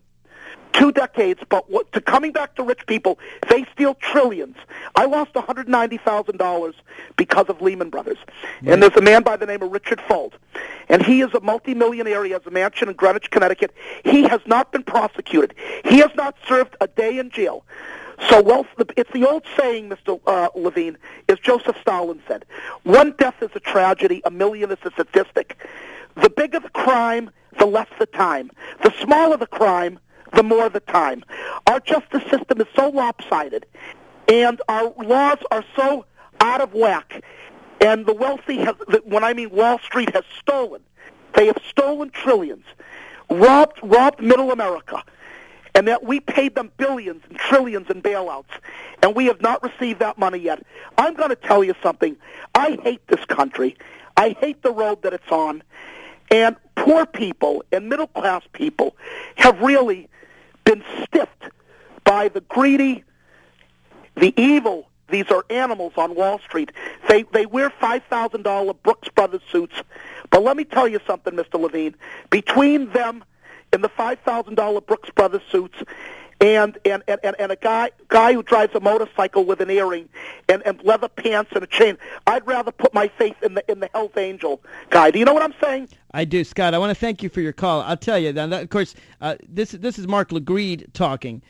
S6: 2 decades, but coming back to rich people, they steal trillions. I lost $190,000 because of Lehman Brothers. Right. And there's a man by the name of Richard Fuld, and he is a multimillionaire. He has a mansion in Greenwich, Connecticut. He has not been prosecuted. He has not served a day in jail. So it's the old saying, Mr. Levine, as Joseph Stalin said, one death is a tragedy, a million is a statistic. The bigger the crime, the less the time. The smaller the crime, the more the time. Our justice system is so lopsided, and our laws are so out of whack, and the wealthy when I mean Wall Street has stolen, they have stolen trillions, robbed middle America, and that we paid them billions and trillions in bailouts, and we have not received that money yet. I'm going to tell you something. I hate this country. I hate the road that it's on, and poor people and middle-class people have really been stiffed by the greedy, the evil. These are animals on Wall Street. They wear $5,000 Brooks Brothers suits. But let me tell you something, Mr. Levine. Between them and the $5,000 Brooks Brothers suits and a guy who drives a motorcycle with an earring and leather pants and a chain, I'd rather put my faith in the Hell's Angel guy. Do you know what I'm saying?
S1: I do, Scott. I want to thank you for your call. I'll tell you, of course, this is Mark LeGreed talking.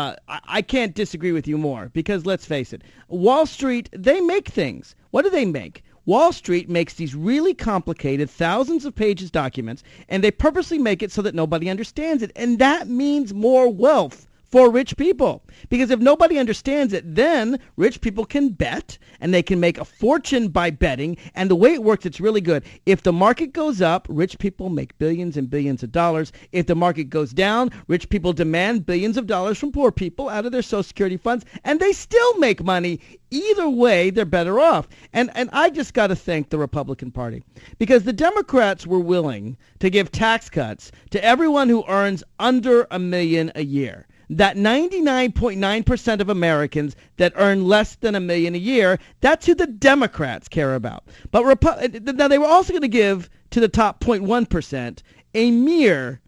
S1: I can't disagree with you more because let's face it, Wall Street, they make things. What do they make? Wall Street makes these really complicated, thousands of pages documents, and they purposely make it so that nobody understands it. And that means more wealth for rich people. Because if nobody understands it, then rich people can bet, and they can make a fortune by betting. And the way it works, it's really good. If the market goes up, rich people make billions and billions of dollars. If the market goes down, rich people demand billions of dollars from poor people out of their Social Security funds, and they still make money. Either way, they're better off. And I just got to thank the Republican Party, because the Democrats were willing to give tax cuts to everyone who earns under $1 million a year. That 99.9% of Americans that earn less than $1 million a year, that's who the Democrats care about. But now they were also going to give to the top 0.1% a mere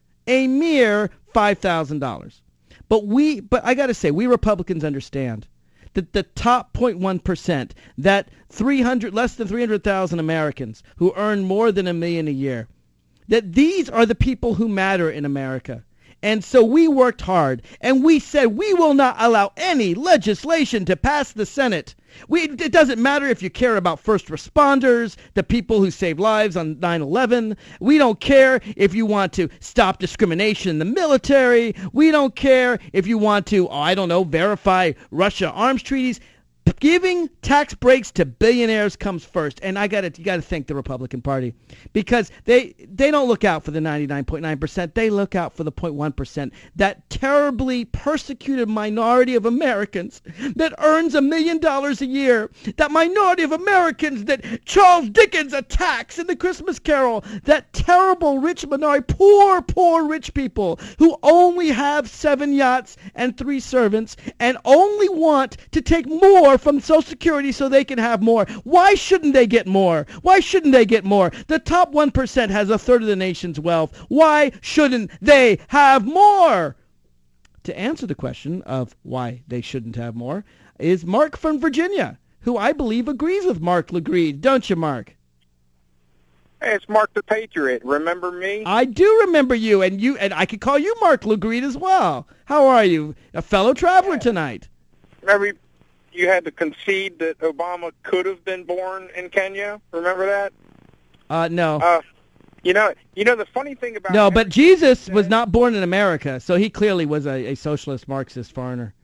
S1: $5,000. But I got to say, we Republicans understand that the top 0.1%, that less than 300,000 Americans who earn more than $1 million a year, that these are the people who matter in America. And so we worked hard, and we said we will not allow any legislation to pass the Senate. It doesn't matter if you care about first responders, the people who saved lives on 9/11. We don't care if you want to stop discrimination in the military. We don't care if you want to, verify Russia arms treaties. Giving tax breaks to billionaires comes first, and you got to thank the Republican Party, because they don't look out for the 99.9%. They look out for the 0.1%, that terribly persecuted minority of Americans that earns $1 million a year, that minority of Americans that Charles Dickens attacks in The Christmas Carol, that terrible rich minority, poor rich people who only have 7 yachts and 3 servants and only want to take more from Social Security so they can have more. Why shouldn't they get more? Why shouldn't they get more? The top 1% has a third of the nation's wealth. Why shouldn't they have more? To answer the question of why they shouldn't have more is Mark from Virginia, who I believe agrees with Mark LaGreed. Don't you, Mark?
S7: Hey, it's Mark the Patriot. Remember me?
S1: I do remember you, and I could call you Mark LaGreed as well. How are you? A fellow traveler tonight.
S7: Remember, you had to concede that Obama could have been born in Kenya. Remember that?
S1: No.
S7: You know the funny thing about
S1: no, but Jesus was not born in America, so he clearly was a socialist Marxist foreigner.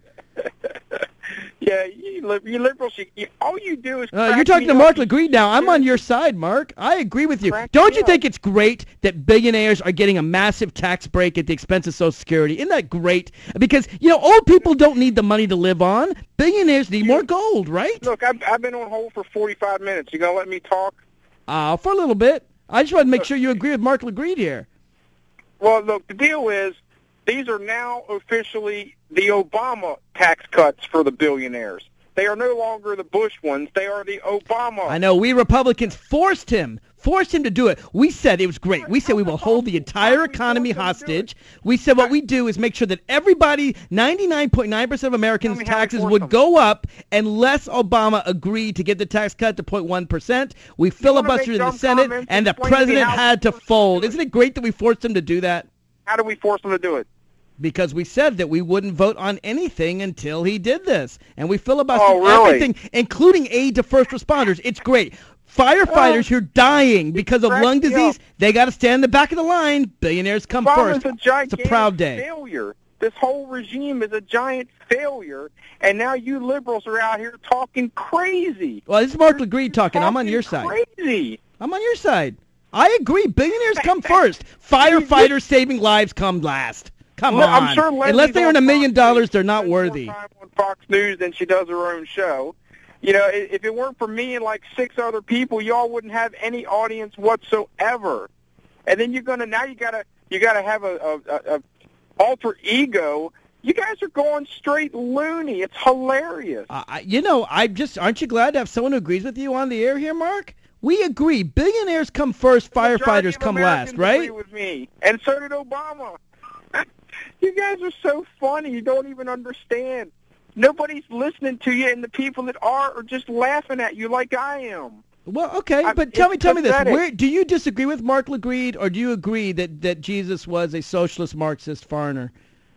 S7: Yeah, you liberals, all you do is
S1: you're talking to Mark LaGreed now. I'm on your side, Mark. I agree with you. Don't you think it's great that billionaires are getting a massive tax break at the expense of Social Security? Isn't that great? Because, old people don't need the money to live on. Billionaires need more gold, right?
S7: Look, I've been on hold for 45 minutes. You going to let me talk?
S1: For a little bit. I just want to make sure you agree with Mark LaGreed here.
S7: Well, look, the deal is these are now officially the Obama tax cuts for the billionaires. They are no longer the Bush ones. They are the Obama.
S1: I know. We Republicans forced him to do it. We said it was great. We said we will hold the entire economy hostage. We said what we do is make sure that everybody, 99.9% of Americans' taxes would go up unless Obama agreed to get the tax cut to 0.1%. We filibustered in the Senate, and the president had to fold. Isn't it great that we forced him to do that?
S7: How do we force him to do it?
S1: Because we said that we wouldn't vote on anything until he did this. And we filibustered everything, including aid to first responders. It's great. Firefighters who are dying because of lung disease, they got to stand in the back of the line. Billionaires come first. It's a proud day.
S7: Failure. This whole regime is a giant failure, and now you liberals are out here talking crazy.
S1: Well, this is Mark LaGreed talking. I'm on your side.
S7: Crazy.
S1: I'm on your side. I agree. Billionaires come first. Firefighters saving lives come last. Come on.
S7: I'm sure
S1: unless they earn $1 million, they're not worthy.
S7: More time on Fox News than she does her own show. If it weren't for me and like 6 other people, y'all wouldn't have any audience whatsoever. And then you gotta have a alter ego. You guys are going straight loony. It's hilarious.
S1: Aren't you glad to have someone who agrees with you on the air here, Mark? We agree. Billionaires come first, firefighters come last, right?
S7: Agree with me, and so did Obama. You guys are so funny. You don't even understand. Nobody's listening to you, and the people that are just laughing at you like I am.
S1: Well, okay, but tell me this. Do you disagree with Mark LaGreed, or do you agree that Jesus was a socialist Marxist foreigner?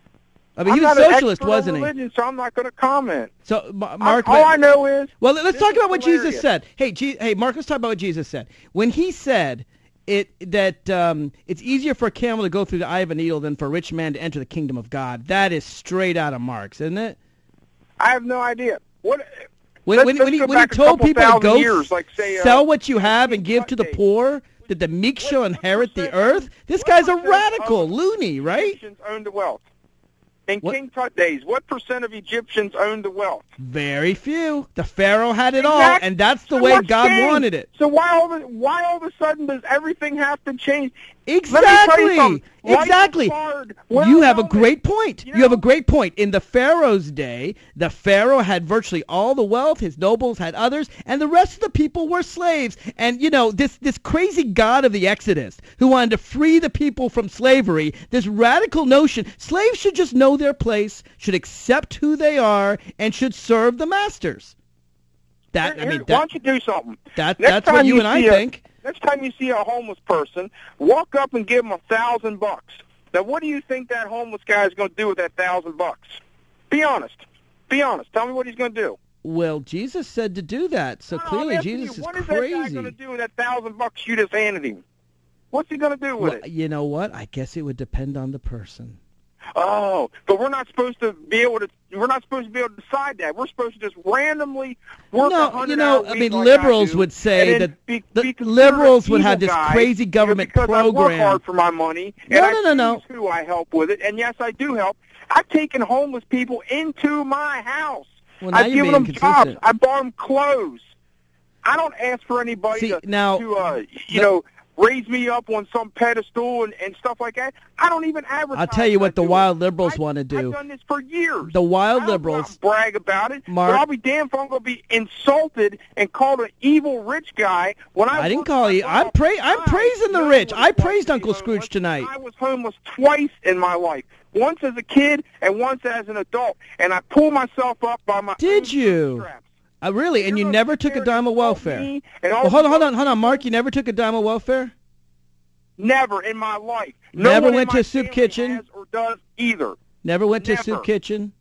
S1: I mean, he was a socialist, wasn't he?
S7: Religion, so I'm not going to comment.
S1: So, Mark,
S7: all I know is...
S1: Well, let's talk about what Jesus said. Hey, Mark, let's talk about what Jesus said. When he said it's easier for a camel to go through the eye of a needle than for a rich man to enter the kingdom of God, that is straight out of Marx, isn't it?
S7: I have no idea.
S1: When he told people to go sell what you have and give to the poor, that the meek shall inherit the earth, this guy's a radical, loony, right?
S7: Egyptians owned the wealth. In King Tut days, what percent of Egyptians owned the wealth?
S1: Very few. The Pharaoh had it all, and that's the way God wanted it.
S7: So why all of a sudden does everything have to change?
S1: Exactly. You have a great point. You have a great point. In the Pharaoh's day, the Pharaoh had virtually all the wealth. His nobles had others, and the rest of the people were slaves. And this crazy God of the Exodus who wanted to free the people from slavery, this radical notion, slaves should just know their place, should accept who they are, and should serve the masters.
S7: Why don't you do something?
S1: That's what you and I think.
S7: Next time you see a homeless person, walk up and give him $1,000. Now, what do you think that homeless guy is going to do with that $1,000? Be honest. Be honest. Tell me what he's going to do.
S1: Well, Jesus said to do that, so clearly Jesus is
S7: what is that guy
S1: crazy.
S7: going to do with that $1,000 you just handed him? What's he going to do with it?
S1: You know what? I guess it would depend on the person.
S7: Oh, but we're not supposed to be able to. We're not supposed to be able to decide that. We're supposed to just randomly work.
S1: No, you know, I mean,
S7: like
S1: liberals would say that the liberals would have this crazy government
S7: because
S1: program.
S7: I work hard for my money. And
S1: No.
S7: I choose who I help with it, and yes, I do help. I've taken homeless people into my house.
S1: Well, now
S7: I've
S1: you're
S7: given them
S1: being
S7: jobs.
S1: consistent.
S7: I bought them clothes. I don't ask for anybody to raise me up on some pedestal and stuff like that. I don't even advertise.
S1: I'll tell you what the wild liberals want to do.
S7: I've done this for years.
S1: The wild
S7: I don't
S1: liberals
S7: brag about it,
S1: Mark,
S7: but I'll be damned if I'm going to be insulted and called an evil rich guy when I
S1: didn't call you. I'm praising the rich. I praised Uncle Scrooge tonight.
S7: I was homeless twice in my life. Once as a kid and once as an adult, and I pulled myself up by my
S1: Did
S7: own
S1: you?
S7: bootstraps.
S1: Really? And you never took a dime of welfare? Well, hold on, Mark. You never took a dime of welfare?
S7: Never in my life.
S1: Never
S7: one
S1: went
S7: in
S1: to
S7: my
S1: a soup
S7: family
S1: kitchen?
S7: has or does either.
S1: Never went to a
S7: Never.
S1: soup kitchen?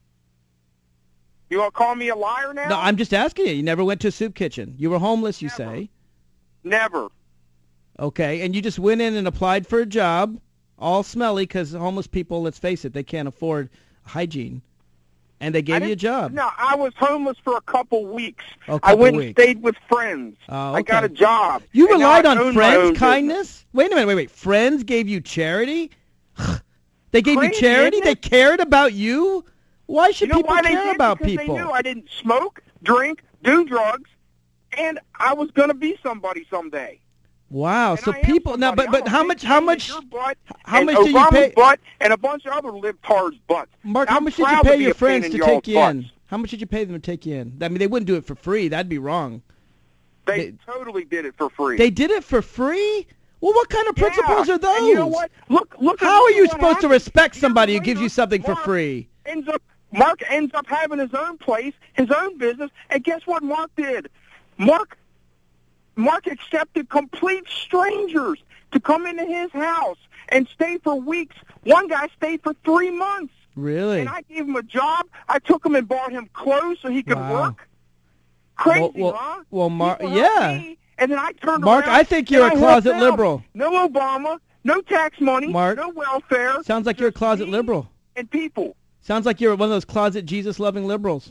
S7: You want to call me a liar now?
S1: No, I'm just asking you. You never went to a soup kitchen. You were homeless, you say.
S7: Never.
S1: Okay, and you just went in and applied for a job, all smelly, because homeless people, let's face it, they can't afford hygiene. And they gave you a job.
S7: No, I was homeless for a couple weeks.
S1: Oh,
S7: I went
S1: weeks.
S7: and stayed with friends.
S1: Oh,
S7: I got
S1: okay.
S7: a job.
S1: You
S7: And now
S1: relied
S7: I
S1: on
S7: own my own
S1: friends'
S7: business.
S1: kindness? Wait a minute, wait. Friends gave you charity? They gave you
S7: Crazy,
S1: charity?
S7: isn't
S1: They
S7: it?
S1: cared about you? Why should
S7: You know
S1: people
S7: why they
S1: care
S7: did?
S1: about
S7: Because
S1: people?
S7: They knew I didn't smoke, drink, do drugs, and I was going to be somebody someday.
S1: Wow,
S7: And
S1: so
S7: I am
S1: people now,
S7: somebody.
S1: but
S7: I'm
S1: how
S7: a
S1: much
S7: big
S1: how
S7: fan of
S1: much
S7: your butt
S1: how
S7: and
S1: much did you
S7: Obama's
S1: pay?
S7: butt and a bunch of other libtards' butts.
S1: Mark,
S7: I'm
S1: how much did you
S7: proud
S1: pay
S7: to be
S1: your
S7: a pain
S1: friends
S7: in
S1: to
S7: y'all's
S1: take you in?
S7: butts.
S1: How much did you pay them to take you in? I mean, they wouldn't do it for free. That'd be wrong.
S7: They totally did it for free.
S1: They did it for free? Well, what kind of principles are those?
S7: And you know what? Look.
S1: How are you
S7: what
S1: supposed to
S7: happened.
S1: respect
S7: Years
S1: somebody who
S7: later,
S1: gives you something for
S7: Mark
S1: free?
S7: Mark ends up having his own place, his own business, and guess what Mark did? Mark accepted complete strangers to come into his house and stay for weeks. One guy stayed for 3 months.
S1: Really?
S7: And I gave him a job. I took him and bought him clothes so he could
S1: Wow.
S7: work. Crazy,
S1: Well,
S7: huh?
S1: Mark,
S7: People helped
S1: yeah.
S7: me, and then I turned
S1: Mark,
S7: around.
S1: I think you're
S7: and
S1: a
S7: I
S1: closet
S7: helped out.
S1: liberal.
S7: No Obama, no tax money,
S1: Mark,
S7: no welfare.
S1: Sounds like you're a
S7: just
S1: closet
S7: me
S1: liberal.
S7: And people.
S1: Sounds like you're one of those closet Jesus-loving liberals.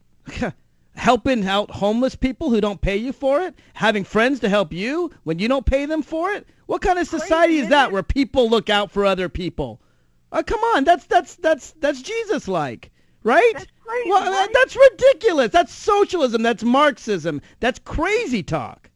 S1: Helping out homeless people who don't pay you for it? Having friends to help you when you don't pay them for it? What kind of society is
S7: isn't
S1: that
S7: it?
S1: where people look out for other people? Come on, that's Jesus-like, right?
S7: That's crazy,
S1: Well,
S7: right?
S1: that's ridiculous. That's socialism. That's Marxism. That's crazy talk.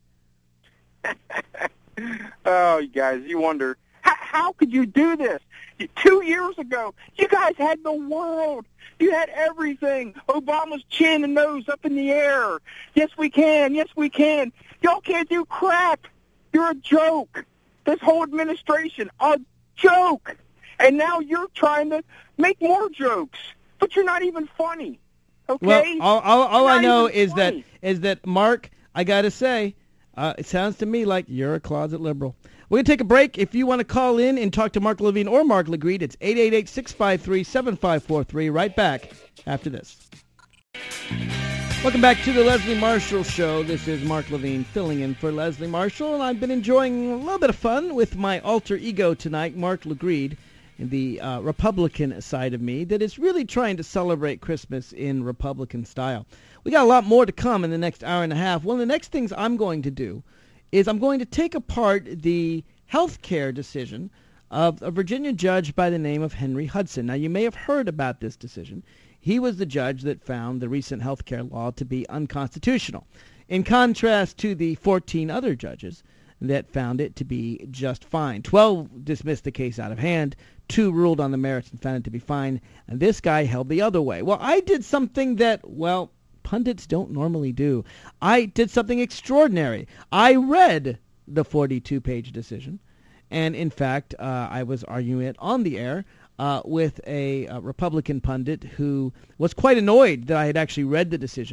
S7: Oh, you guys, you wonder, how could you do this? 2 years ago, you guys had the world. You had everything. Obama's chin and nose up in the air. Yes, we can. Yes, we can. Y'all can't do crap. You're a joke. This whole administration, a joke. And now you're trying to make more jokes, but you're not even funny. Okay?
S1: Well, all I
S7: Not
S1: know
S7: even funny.
S1: is that Mark, I got to say, it sounds to me like you're a closet liberal. We're going to take a break. If you want to call in and talk to Mark Levine or Mark Legreed, it's 888-653-7543. Right back after this. Welcome back to the Leslie Marshall Show. This is Mark Levine filling in for Leslie Marshall, and I've been enjoying a little bit of fun with my alter ego tonight, Mark Legreed, the Republican side of me that is really trying to celebrate Christmas in Republican style. We got a lot more to come in the next hour and a half. One of the next things I'm going to do is I'm going to take apart the health care decision of a Virginia judge by the name of Henry Hudson. Now, you may have heard about this decision. He was the judge that found the recent health care law to be unconstitutional, in contrast to the 14 other judges that found it to be just fine. 12 dismissed the case out of hand, 2 ruled on the merits and found it to be fine, and this guy held the other way. Well, I did something that, well, pundits don't normally do. I did something extraordinary. I read the 42-page decision, and in fact, I was arguing it on the air with a Republican pundit who was quite annoyed that I had actually read the decision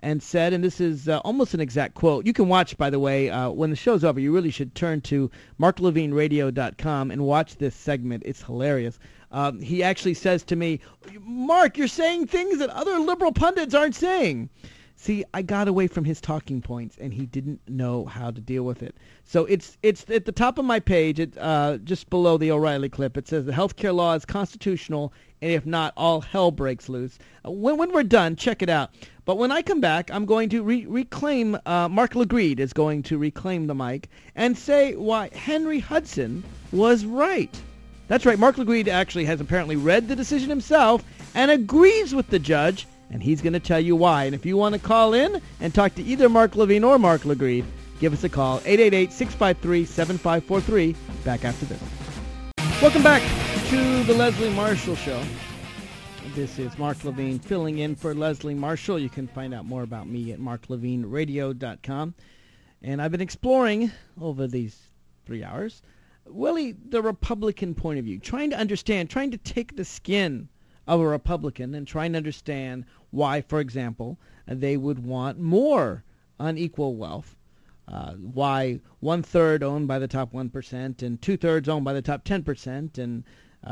S1: and said, and this is almost an exact quote. You can watch, by the way, when the show's over, you really should turn to marklevineradio.com and watch this segment. It's hilarious. He actually says to me, Mark, you're saying things that other liberal pundits aren't saying. See, I got away from his talking points, and he didn't know how to deal with it. So it's at the top of my page, just below the O'Reilly clip. It says the health care law is constitutional, and if not, all hell breaks loose. When we're done, check it out. But when I come back, I'm going to reclaim, Mark LaGreed is going to reclaim the mic and say why Henry Hudson was right. That's right, Mark LaGreed actually has apparently read the decision himself and agrees with the judge, and he's going to tell you why. And if you want to call in and talk to either Mark Levine or Mark LaGreed, give us a call, 888-653-7543. Back after this. Welcome back to the Leslie Marshall Show. This is Mark Levine filling in for Leslie Marshall. You can find out more about me at marklevineradio.com. And I've been exploring over these 3 hours, really the Republican point of view, trying to understand, trying to take the skin of a Republican and trying to understand why, for example, they would want more unequal wealth, why 1/3 owned by the top 1% and 2/3 owned by the top 10%, and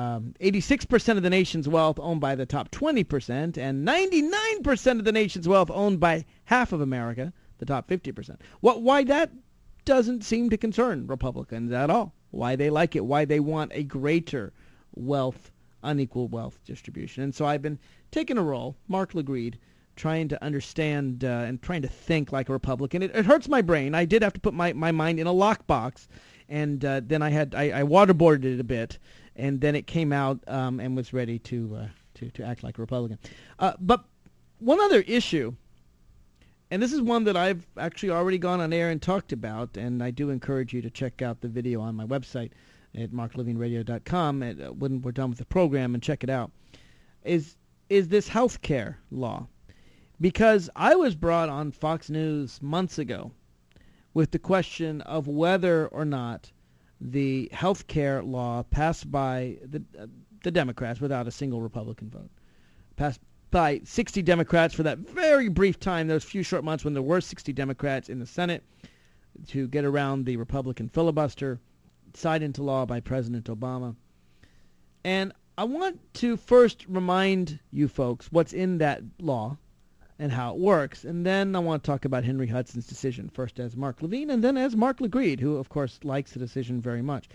S1: 86% of the nation's wealth owned by the top 20%, and 99% of the nation's wealth owned by half of America, the top 50%. Why that doesn't seem to concern Republicans at all. Why they like it, why they want a greater unequal wealth distribution. And so I've been taking a role, Mark LaGreed, trying to understand and trying to think like a Republican. It hurts my brain. I did have to put my mind in a lockbox, and then I waterboarded it a bit, and then it came out and was ready to act like a Republican. But one other issue, and this is one that I've actually already gone on air and talked about, and I do encourage you to check out the video on my website at marklevineradio.com when we're done with the program, and check it out, is this health care law. Because I was brought on Fox News months ago with the question of whether or not the health care law passed by the Democrats without a single Republican vote, passed by 60 Democrats for that very brief time, those few short months when there were 60 Democrats in the Senate, to get around the Republican filibuster, signed into law by President Obama. And I want to first remind you folks what's in that law and how it works, and then I want to talk about Henry Hudson's decision, first as Mark Levine and then as Mark LaGreed, who of course likes the decision very much.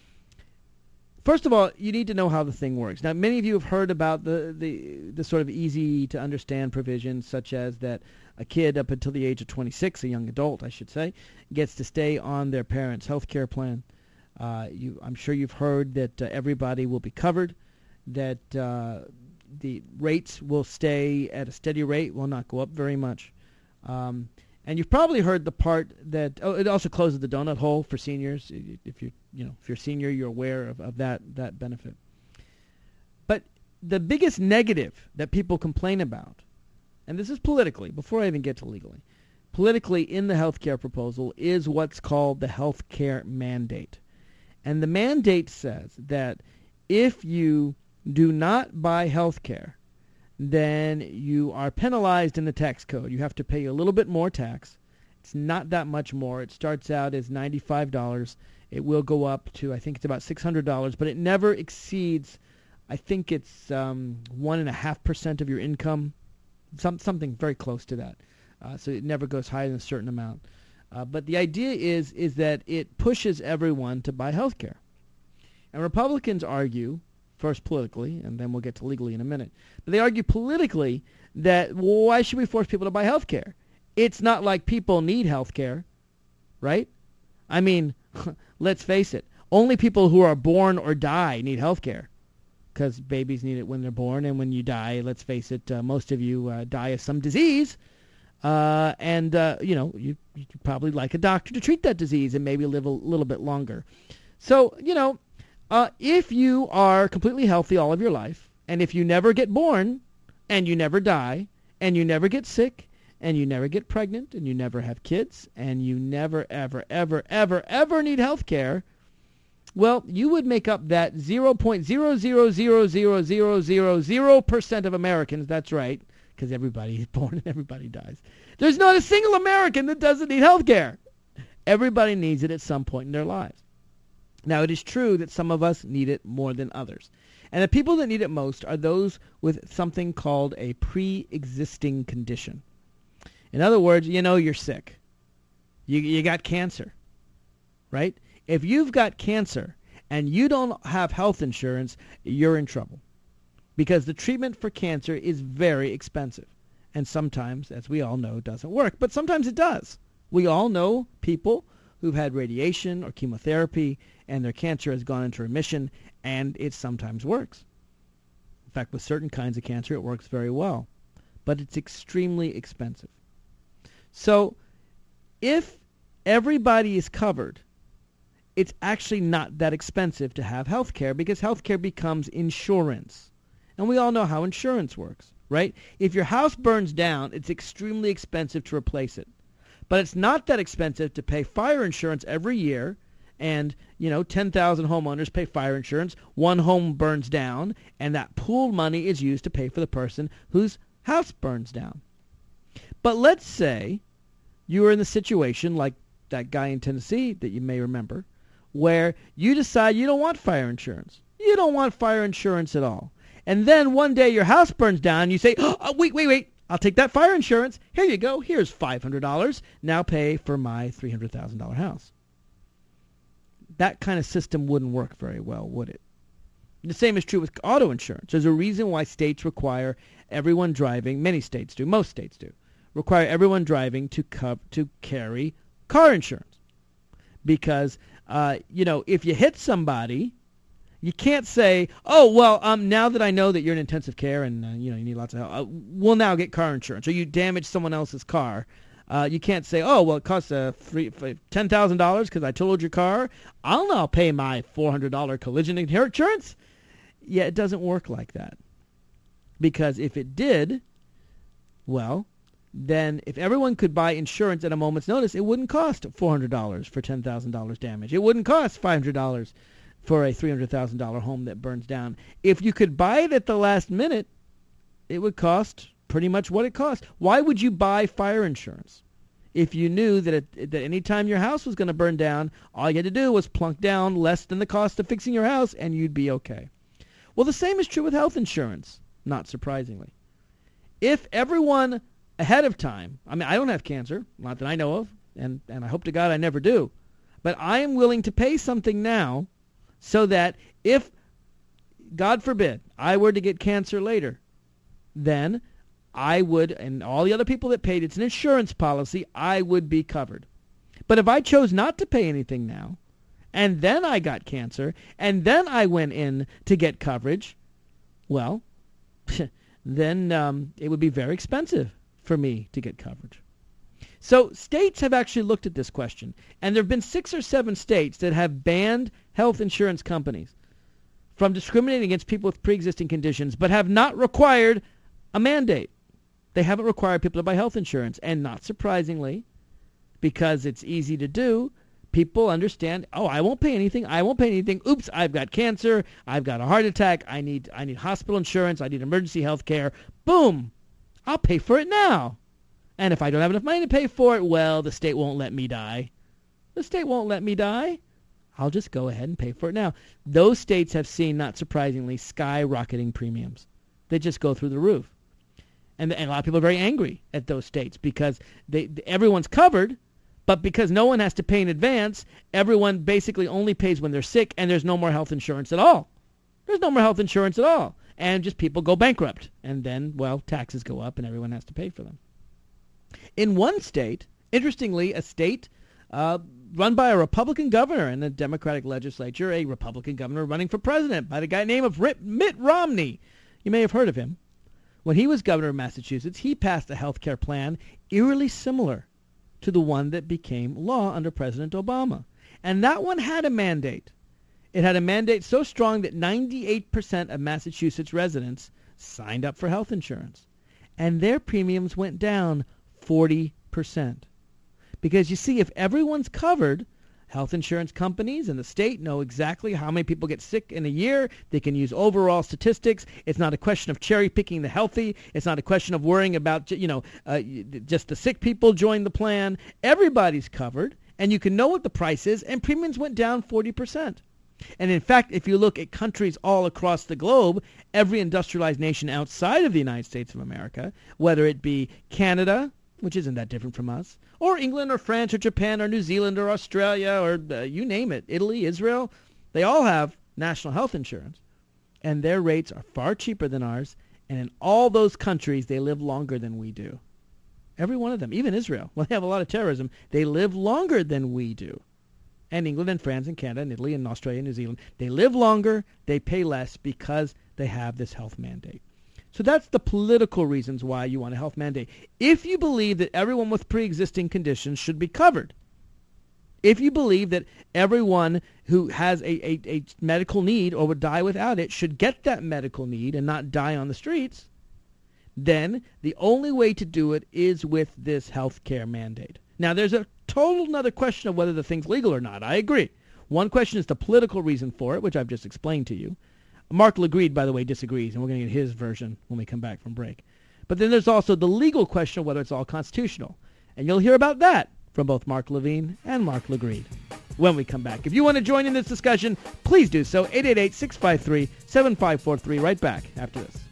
S1: First of all, you need to know how the thing works. Now, many of you have heard about the sort of easy to understand provisions, such as that a kid up until the age of 26, a young adult I should say, gets to stay on their parents' health care plan. I'm sure you've heard that everybody will be covered, that the rates will stay at a steady rate, will not go up very much. And you've probably heard the part that it also closes the donut hole for seniors. If you're a senior, you're aware of that benefit. But the biggest negative that people complain about, and this is politically, before I even get to legally, politically in the health care proposal is what's called the health care mandate. And the mandate says that if you do not buy health care, then you are penalized in the tax code. You have to pay a little bit more tax. It's not that much more. It starts out as $95. It will go up to, I think it's about $600, but it never exceeds, I think it's 1.5% of your income, something very close to that. So it never goes higher than a certain amount. But the idea is that it pushes everyone to buy health care. And Republicans argue, first politically, and then we'll get to legally in a minute, but they argue politically that why should we force people to buy health care? It's not like people need health care, right? I mean, let's face it, only people who are born or die need health care, because babies need it when they're born, and when you die, let's face it, most of you die of some disease. You probably like a doctor to treat that disease and maybe live a little bit longer. So, if you are completely healthy all of your life, and if you never get born, and you never die, and you never get sick, and you never get pregnant, and you never have kids, and you never, ever, ever, ever, ever need health care, well, you would make up that 0.0000000% of Americans, that's right, because everybody is born and everybody dies. There's not a single American that doesn't need health care. Everybody needs it at some point in their lives. Now, it is true that some of us need it more than others. And the people that need it most are those with something called a pre-existing condition. In other words, you're sick. You got cancer, right? If you've got cancer and you don't have health insurance, you're in trouble. Because the treatment for cancer is very expensive. And sometimes, as we all know, doesn't work. But sometimes it does. We all know people who've had radiation or chemotherapy and their cancer has gone into remission, and it sometimes works. In fact, with certain kinds of cancer, it works very well. But it's extremely expensive. So if everybody is covered, it's actually not that expensive to have health care because health care becomes insurance. And we all know how insurance works, right? If your house burns down, it's extremely expensive to replace it. But it's not that expensive to pay fire insurance every year. And, 10,000 homeowners pay fire insurance. One home burns down, and that pooled money is used to pay for the person whose house burns down. But let's say you are in the situation like that guy in Tennessee that you may remember, where you decide you don't want fire insurance. You don't want fire insurance at all. And then one day your house burns down, and you say, oh, wait. I'll take that fire insurance. Here you go. Here's $500. Now pay for my $300,000 house. That kind of system wouldn't work very well, would it? The same is true with auto insurance. There's a reason why states require everyone driving, many states do, most states do, require everyone driving to carry car insurance. Because, if you hit somebody, you can't say, oh, well, now that I know that you're in intensive care and, you need lots of help, we'll now get car insurance. Or you damage someone else's car. You can't say, oh, well, it costs $10,000 because I totaled your car. I'll now pay my $400 collision insurance. Yeah, it doesn't work like that. Because if it did, well, then if everyone could buy insurance at a moment's notice, it wouldn't cost $400 for $10,000 damage. It wouldn't cost $500 for a $300,000 home that burns down. If you could buy it at the last minute, it would cost pretty much what it costs. Why would you buy fire insurance if you knew that any time your house was going to burn down, all you had to do was plunk down less than the cost of fixing your house and you'd be okay? Well, the same is true with health insurance, not surprisingly. If everyone ahead of time, I don't have cancer, not that I know of, and I hope to God I never do, but I am willing to pay something now so that if, God forbid, I were to get cancer later, then I would, and all the other people that paid, it's an insurance policy, I would be covered. But if I chose not to pay anything now, and then I got cancer, and then I went in to get coverage, well, then it would be very expensive for me to get coverage. So states have actually looked at this question, and there have been 6 or 7 states that have banned health insurance companies from discriminating against people with pre-existing conditions, but have not required a mandate. They haven't required people to buy health insurance. And not surprisingly, because it's easy to do, people understand, oh, I won't pay anything. Oops, I've got cancer. I've got a heart attack. I need hospital insurance. I need emergency health care. Boom. I'll pay for it now. And if I don't have enough money to pay for it, well, the state won't let me die. The state won't let me die. I'll just go ahead and pay for it now. Those states have seen, not surprisingly, skyrocketing premiums. They just go through the roof. And a lot of people are very angry at those states because everyone's covered, but because no one has to pay in advance, everyone basically only pays when they're sick, and there's no more health insurance at all. There's no more health insurance at all. And just people go bankrupt. And then, well, taxes go up and everyone has to pay for them. In one state, interestingly, a state run by a Republican governor in the Democratic legislature, a Republican governor running for president by the guy named Mitt Romney. You may have heard of him. When he was governor of Massachusetts, he passed a health care plan eerily similar to the one that became law under President Obama. And that one had a mandate. It had a mandate so strong that 98% of Massachusetts residents signed up for health insurance. And their premiums went down 40%. Because you see, if everyone's covered, Health insurance companies and the state know exactly how many people get sick in a year. They can use overall statistics. It's not a question of cherry picking the healthy. It's not a question of worrying about, just the sick people join the plan. Everybody's covered, and you can know what the price is, and premiums went down 40%. And in fact, if you look at countries all across the globe, every industrialized nation outside of the United States of America, whether it be Canada, which isn't that different from us, or England or France or Japan or New Zealand or Australia or you name it, Italy, Israel, they all have national health insurance. And their rates are far cheaper than ours. And in all those countries, they live longer than we do. Every one of them, even Israel, well, they have a lot of terrorism. They live longer than we do. And England and France and Canada and Italy and Australia and New Zealand, they live longer, they pay less because they have this health mandate. So that's the political reasons why you want a health mandate. If you believe that everyone with pre-existing conditions should be covered, if you believe that everyone who has a medical need or would die without it should get that medical need and not die on the streets, then the only way to do it is with this health care mandate. Now, there's a total another question of whether the thing's legal or not. I agree. One question is the political reason for it, which I've just explained to you. Mark Legreed, by the way, disagrees, and we're going to get his version when we come back from break. But then there's also the legal question of whether it's all constitutional. And you'll hear about that from both Mark Levine and Mark Legreed when we come back. If you want to join in this discussion, please do so. 888-653-7543. Right back after this.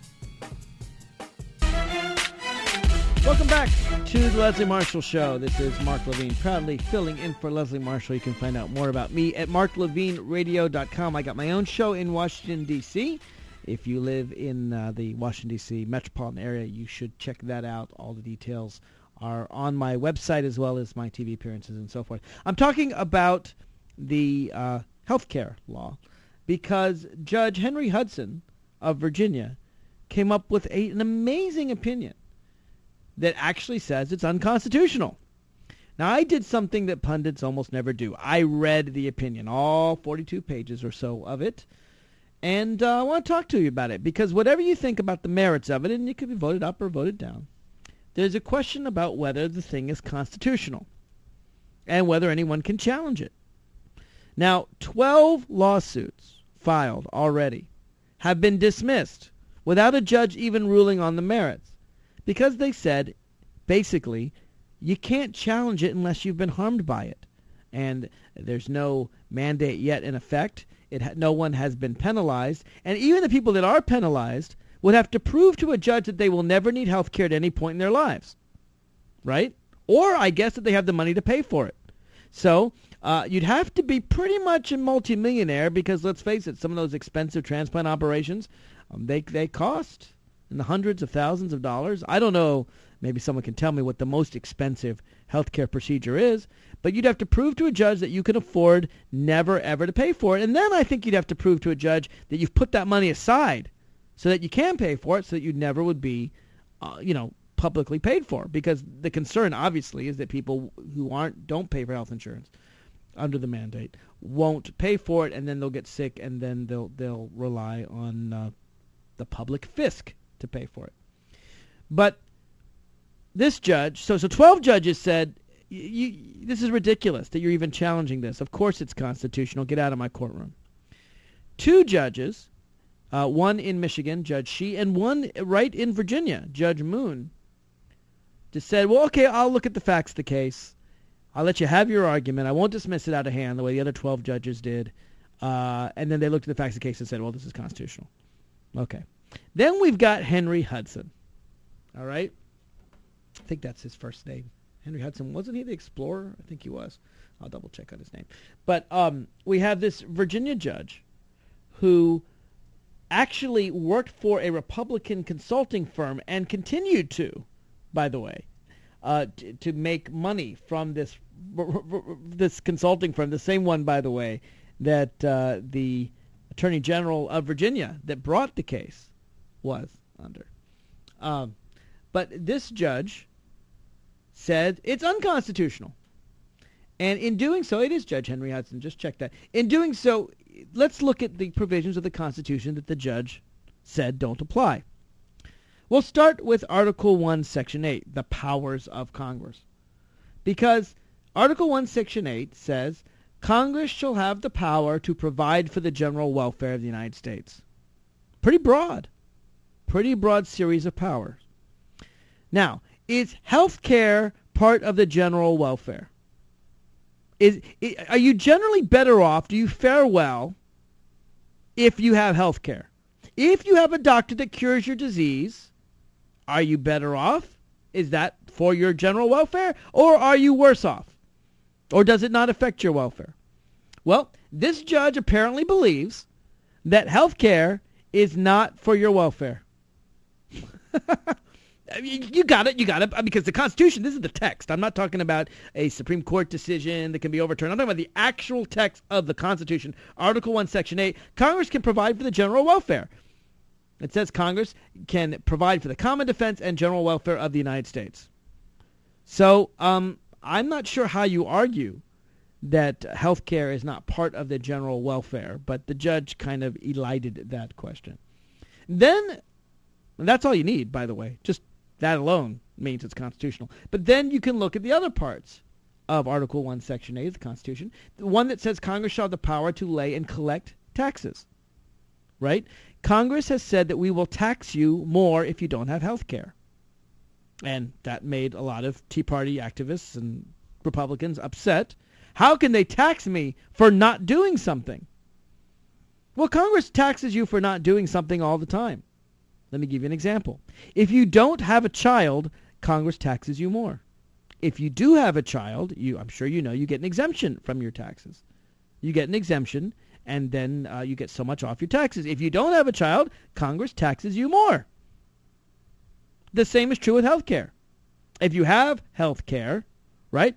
S1: Welcome back to the Leslie Marshall Show. This is Mark Levine, proudly filling in for Leslie Marshall. You can find out more about me at marklevineradio.com. I got my own show in Washington, D.C. If you live in the Washington, D.C. metropolitan area, you should check that out. All the details are on my website as well as my TV appearances and so forth. I'm talking about the health care law because Judge Henry Hudson of Virginia came up with an amazing opinion that actually says it's unconstitutional. Now, I did something that pundits almost never do. I read the opinion, all 42 pages or so of it, and I want to talk to you about it, because whatever you think about the merits of it, and it could be voted up or voted down, there's a question about whether the thing is constitutional and whether anyone can challenge it. Now, 12 lawsuits filed already have been dismissed without a judge even ruling on the merits, because they said, basically, you can't challenge it unless you've been harmed by it. And there's no mandate yet in effect. No one has been penalized. And even the people that are penalized would have to prove to a judge that they will never need health care at any point in their lives. Right? Or I guess that they have the money to pay for it. So you'd have to be pretty much a multimillionaire, because let's face it, some of those expensive transplant operations, they cost in the hundreds of thousands of dollars. I don't know, maybe someone can tell me what the most expensive healthcare procedure is, but you'd have to prove to a judge that you can afford never ever to pay for it. And then I think you'd have to prove to a judge that you've put that money aside so that you can pay for it, so that you never would be, publicly paid for. Because the concern, obviously, is that people who don't pay for health insurance under the mandate won't pay for it, and then they'll get sick, and then they'll rely on the public fisc to pay for it. But this judge, so 12 judges said, this is ridiculous that you're even challenging this. Of course it's constitutional. Get out of my courtroom. 2 judges, one in Michigan, Judge Shee, and one right in Virginia, Judge Moon, just said, well, okay, I'll look at the facts of the case. I'll let you have your argument. I won't dismiss it out of hand the way the other 12 judges did. And then they looked at the facts of the case and said, well, this is constitutional. Okay. Then we've got Henry Hudson. All right? I think that's his first name. Henry Hudson. Wasn't he the explorer? I think he was. I'll double check on his name. But we have this Virginia judge who actually worked for a Republican consulting firm and continued to, by the way, to make money from this consulting firm, the same one, by the way, that the Attorney General of Virginia that brought the case was under. But this judge said it's unconstitutional. And in doing so, it is Judge Henry Hudson, just check that. In doing so, let's look at the provisions of the Constitution that the judge said don't apply. We'll start with Article 1, Section 8, the powers of Congress. Because Article 1, Section 8 says Congress shall have the power to provide for the general welfare of the United States. Pretty broad series of powers. Now, is health care part of the general welfare? Are you generally better off, do you fare well, if you have health care? If you have a doctor that cures your disease, are you better off? Is that for your general welfare? Or are you worse off? Or does it not affect your welfare? Well, this judge apparently believes that health care is not for your welfare. You got it, because the Constitution, this is the text. I'm not talking about a Supreme Court decision that can be overturned. I'm talking about the actual text of the Constitution. Article 1, Section 8, Congress can provide for the general welfare. It says Congress can provide for the common defense and general welfare of the United States. So I'm not sure how you argue that health care is not part of the general welfare, but the judge kind of elided that question. Then, that's all you need, by the way. Just that alone means it's constitutional. But then you can look at the other parts of Article 1, Section 8 of the Constitution, the one that says Congress shall have the power to lay and collect taxes, right? Congress has said that we will tax you more if you don't have health care. And that made a lot of Tea Party activists and Republicans upset. How can they tax me for not doing something? Well, Congress taxes you for not doing something all the time. Let me give you an example. If you don't have a child, Congress taxes you more. If you do have a child, I'm sure you know, you get an exemption from your taxes. You get an exemption, and then you get so much off your taxes. If you don't have a child, Congress taxes you more. The same is true with health care. If you have health care, right,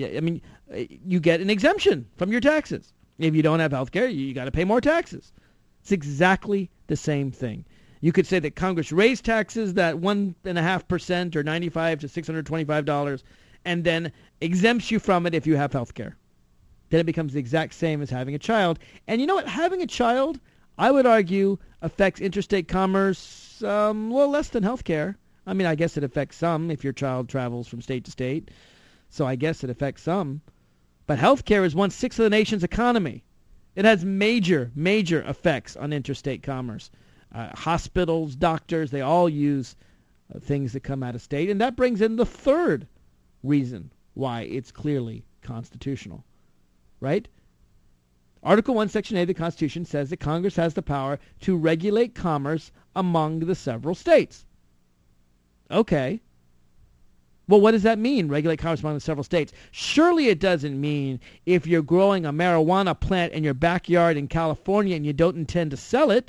S1: you get an exemption from your taxes. If you don't have health care, you got to pay more taxes. It's exactly the same thing. You could say that Congress raised taxes that 1.5% or $95 to $625 and then exempts you from it if you have health care. Then it becomes the exact same as having a child. And you know what? Having a child, I would argue, affects interstate commerce less than health care. I mean, I guess it affects some if your child travels from state to state. So I guess it affects some. But health care is 1/6 of the nation's economy. It has major, major effects on interstate commerce. Hospitals, doctors, they all use things that come out of state. And that brings in the third reason why it's clearly constitutional, right? Article 1, Section 8 of the Constitution says that Congress has the power to regulate commerce among the several states. Okay. Well, what does that mean, regulate commerce among the several states? Surely it doesn't mean if you're growing a marijuana plant in your backyard in California and you don't intend to sell it,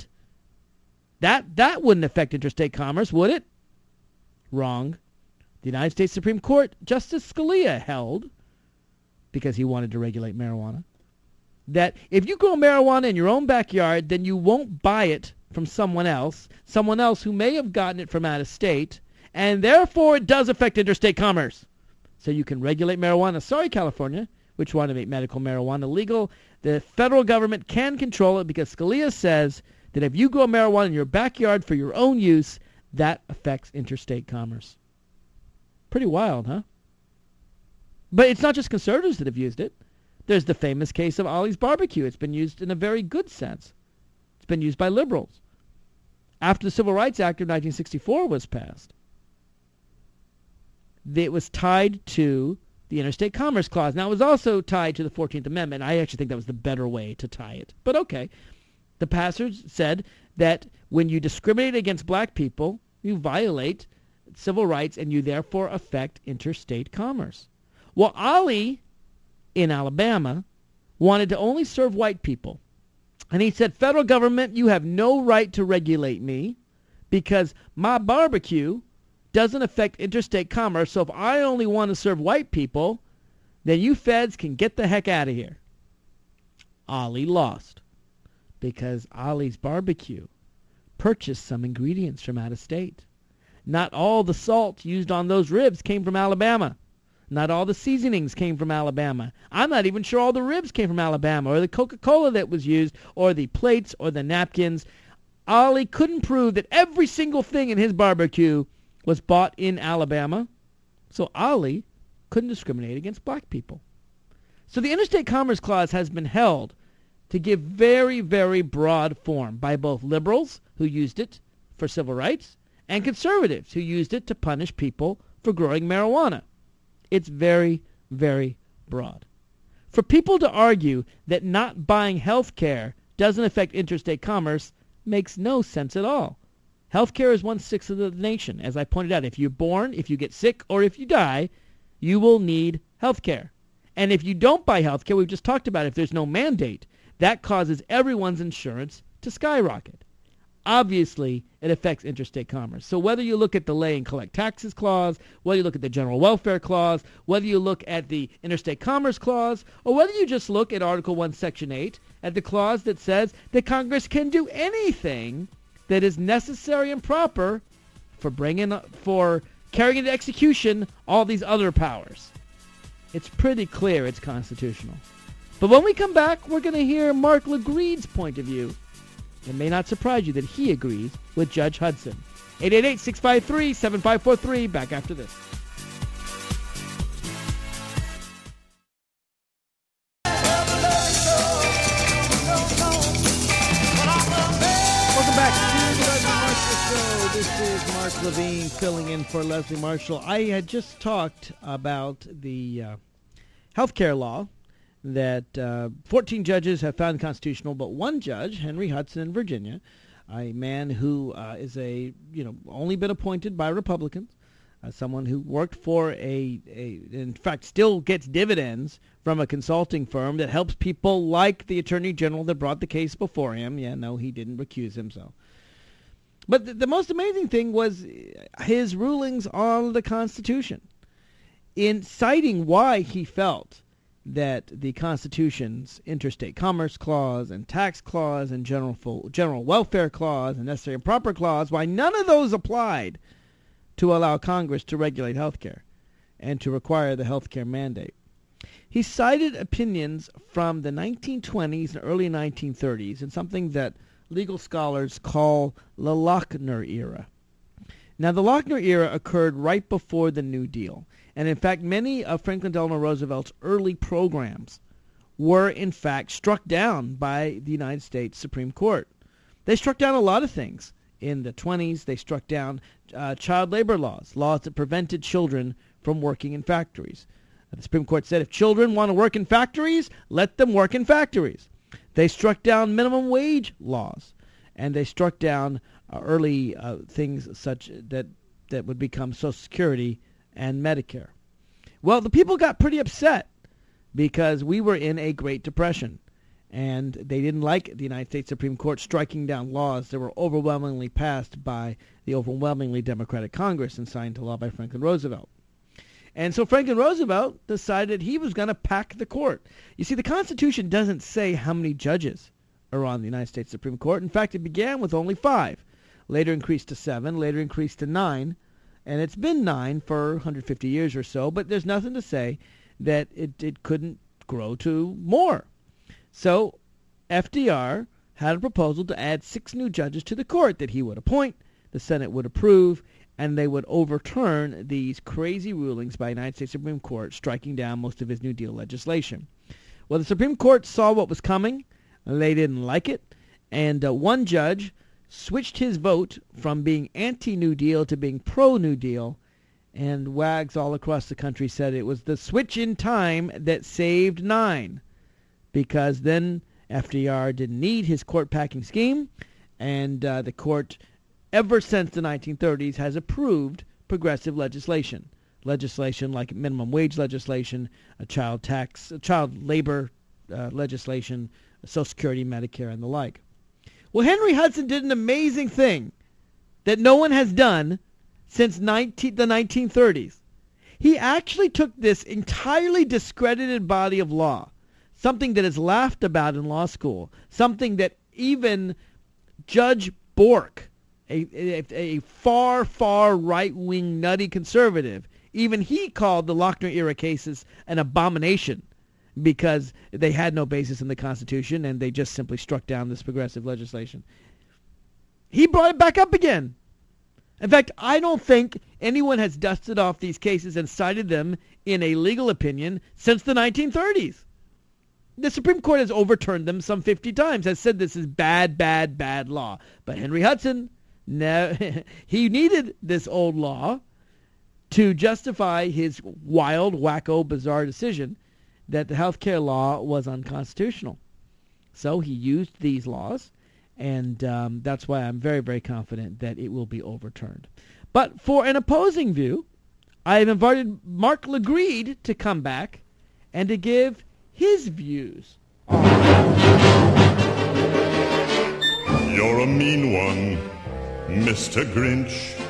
S1: that wouldn't affect interstate commerce, would it? Wrong. The United States Supreme Court, Justice Scalia held, because he wanted to regulate marijuana, that if you grow marijuana in your own backyard, then you won't buy it from someone else who may have gotten it from out of state, and therefore it does affect interstate commerce. So you can regulate marijuana. Sorry, California, which want to make medical marijuana legal. The federal government can control it because Scalia says that if you grow marijuana in your backyard for your own use, that affects interstate commerce. Pretty wild, huh? But it's not just conservatives that have used it. There's the famous case of Ollie's Barbecue. It's been used in a very good sense. It's been used by liberals. After the Civil Rights Act of 1964 was passed, it was tied to the Interstate Commerce Clause. Now, it was also tied to the 14th Amendment. I actually think that was the better way to tie it. But okay. The passers said that when you discriminate against black people, you violate civil rights and you therefore affect interstate commerce. Well, Ollie in Alabama wanted to only serve white people. And he said, federal government, you have no right to regulate me because my barbecue doesn't affect interstate commerce. So if I only want to serve white people, then you feds can get the heck out of here. Ollie lost because Ollie's Barbecue purchased some ingredients from out of state. Not all the salt used on those ribs came from Alabama. Not all the seasonings came from Alabama. I'm not even sure all the ribs came from Alabama, or the Coca-Cola that was used, or the plates, or the napkins. Ollie couldn't prove that every single thing in his barbecue was bought in Alabama. So Ollie couldn't discriminate against black people. So the Interstate Commerce Clause has been held to give very, very broad form by both liberals, who used it for civil rights, and conservatives, who used it to punish people for growing marijuana. It's very, very broad. For people to argue that not buying health care doesn't affect interstate commerce makes no sense at all. Health care is 1/6 of the nation. As I pointed out, if you're born, if you get sick, or if you die, you will need health care. And if you don't buy health care, we've just talked about if there's no mandate, that causes everyone's insurance to skyrocket. Obviously, it affects interstate commerce. So whether you look at the Lay and Collect Taxes Clause, whether you look at the General Welfare Clause, whether you look at the Interstate Commerce Clause, or whether you just look at Article 1, Section 8, at the clause that says that Congress can do anything that is necessary and proper for carrying into execution all these other powers. It's pretty clear it's constitutional. But when we come back, we're going to hear Mark LaGreed's point of view. It may not surprise you that he agrees with Judge Hudson. 888-653-7543. Back after this. Welcome back to the Leslie Marshall Show. This is Mark Levine filling in for Leslie Marshall. I had just talked about the health care law that 14 judges have found constitutional, but one judge, Henry Hudson in Virginia, a man who is only been appointed by Republicans, someone who worked for in fact still gets dividends from a consulting firm that helps people like the Attorney General that brought the case before him. Yeah, no, he didn't recuse himself. But the most amazing thing was his rulings on the Constitution, in citing why he felt that the Constitution's Interstate Commerce Clause and Tax Clause and General Welfare Clause and Necessary and Proper Clause, why none of those applied to allow Congress to regulate health care and to require the health care mandate. He cited opinions from the 1920s and early 1930s in something that legal scholars call the Lochner era. Now, the Lochner era occurred right before the New Deal. And in fact, many of Franklin Delano Roosevelt's early programs were in fact struck down by the United States Supreme Court. They struck down a lot of things. In the 20s, they struck down child labor laws that prevented children from working in factories. The Supreme Court said if children want to work in factories, let them work in factories. They struck down minimum wage laws, and they struck down early things such that would become Social Security and Medicare. Well, the people got pretty upset because we were in a Great Depression, and they didn't like the United States Supreme Court striking down laws that were overwhelmingly passed by the overwhelmingly Democratic Congress and signed into law by Franklin Roosevelt. And so Franklin Roosevelt decided he was going to pack the court. You see, the Constitution doesn't say how many judges are on the United States Supreme Court. In fact, it began with only 5, later increased to 7, later increased to 9, and it's been 9 for 150 years or so, but there's nothing to say that it couldn't grow to more. So FDR had a proposal to add 6 new judges to the court that he would appoint, the Senate would approve, and they would overturn these crazy rulings by the United States Supreme Court, striking down most of his New Deal legislation. Well, the Supreme Court saw what was coming, and they didn't like it, and one judge switched his vote from being anti-New Deal to being pro-New Deal, and wags all across the country said it was the switch in time that saved 9, because then FDR didn't need his court-packing scheme, and the court, ever since the 1930s, has approved progressive legislation like minimum wage legislation, child labor legislation, Social Security, Medicare, and the like. Well, Henry Hudson did an amazing thing that no one has done since the 1930s. He actually took this entirely discredited body of law, something that is laughed about in law school, something that even Judge Bork, a far, far right-wing nutty conservative, even he called the Lochner-era cases an abomination because they had no basis in the Constitution and they just simply struck down this progressive legislation. He brought it back up again. In fact, I don't think anyone has dusted off these cases and cited them in a legal opinion since the 1930s. The Supreme Court has overturned them some 50 times, has said this is bad, bad, bad law. But Henry Hudson, he needed this old law to justify his wild, wacko, bizarre decision that the health care law was unconstitutional. So he used these laws, and that's why I'm very, very confident that it will be overturned. But for an opposing view, I have invited Mark LaGreed to come back and to give his views on
S8: You're a mean one, Mr. Grinch.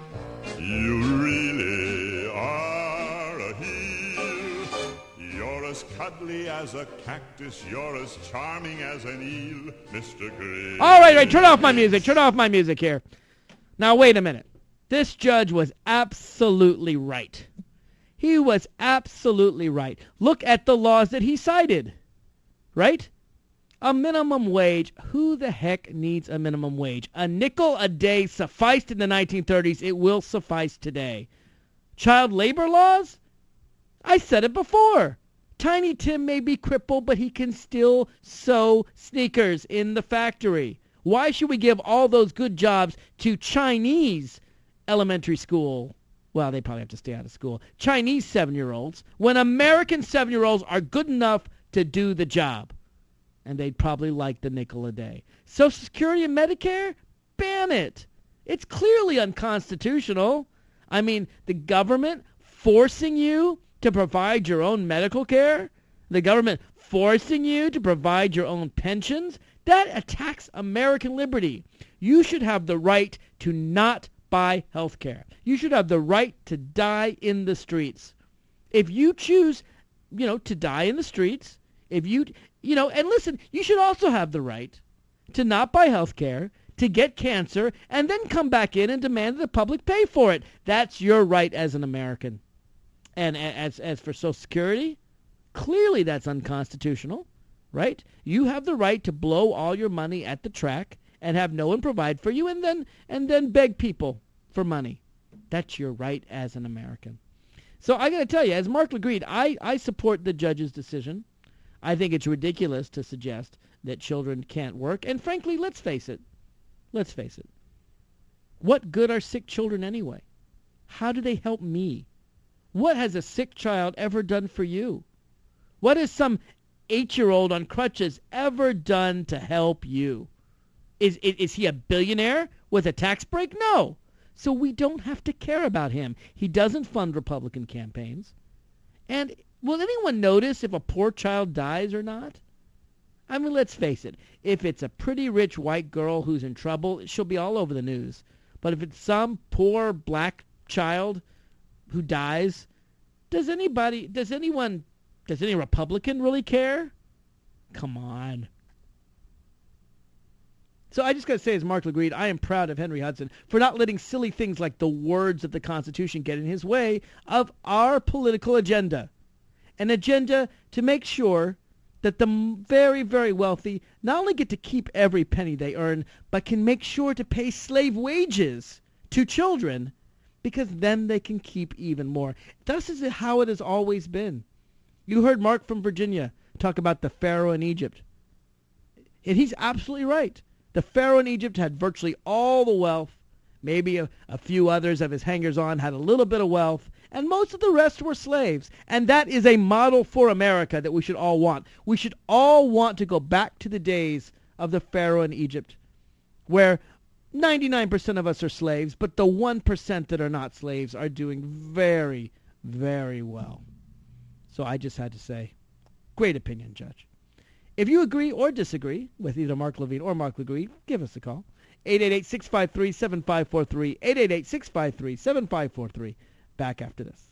S8: You really are a heel. You're as cuddly as a cactus. You're as charming as an eel, Mr. Grinch.
S1: All right, turn off my music. Turn off my music here. Now, wait a minute. This judge was absolutely right. He was absolutely right. Look at the laws that he cited, right? A minimum wage. Who the heck needs a minimum wage? A nickel a day sufficed in the 1930s. It will suffice today. Child labor laws? I said it before. Tiny Tim may be crippled, but he can still sew sneakers in the factory. Why should we give all those good jobs to Chinese elementary school? Well, they probably have to stay out of school. Chinese 7-year-olds, when American 7-year-olds are good enough to do the job. And they'd probably like the nickel a day. Social Security and Medicare? Ban it. It's clearly unconstitutional. I mean, the government forcing you to provide your own medical care? The government forcing you to provide your own pensions? That attacks American liberty. You should have the right to not buy health care. You should have the right to die in the streets. If you choose, to die in the streets, and listen, you should also have the right to not buy health care, to get cancer, and then come back in and demand that the public pay for it. That's your right as an American. And as for Social Security, clearly that's unconstitutional, right? You have the right to blow all your money at the track and have no one provide for you, and then beg people for money. That's your right as an American. So I got to tell you, as Mark LaGreed, I support the judge's decision. I think it's ridiculous to suggest that children can't work. And frankly, let's face it. What good are sick children anyway? How do they help me? What has a sick child ever done for you? What has some 8-year-old on crutches ever done to help you? Is he a billionaire with a tax break? No. So we don't have to care about him. He doesn't fund Republican campaigns. And will anyone notice if a poor child dies or not? I mean, let's face it. If it's a pretty rich white girl who's in trouble, she'll be all over the news. But if it's some poor black child who dies, does any Republican really care? Come on. So I just got to say, as Mark LaGreed, I am proud of Henry Hudson for not letting silly things like the words of the Constitution get in his way of our political agenda. An agenda to make sure that the very, very wealthy not only get to keep every penny they earn, but can make sure to pay slave wages to children, because then they can keep even more. Thus is how it has always been. You heard Mark from Virginia talk about the Pharaoh in Egypt. And he's absolutely right. The Pharaoh in Egypt had virtually all the wealth. Maybe a few others of his hangers-on had a little bit of wealth, and most of the rest were slaves. And that is a model for America that we should all want. We should all want to go back to the days of the Pharaoh in Egypt, where 99% of us are slaves, but the 1% that are not slaves are doing very, very well. So I just had to say, great opinion, Judge. If you agree or disagree with either Mark Levine or Mark LaGreed, give us a call. 888-653-7543, 888-653-7543. Back after this.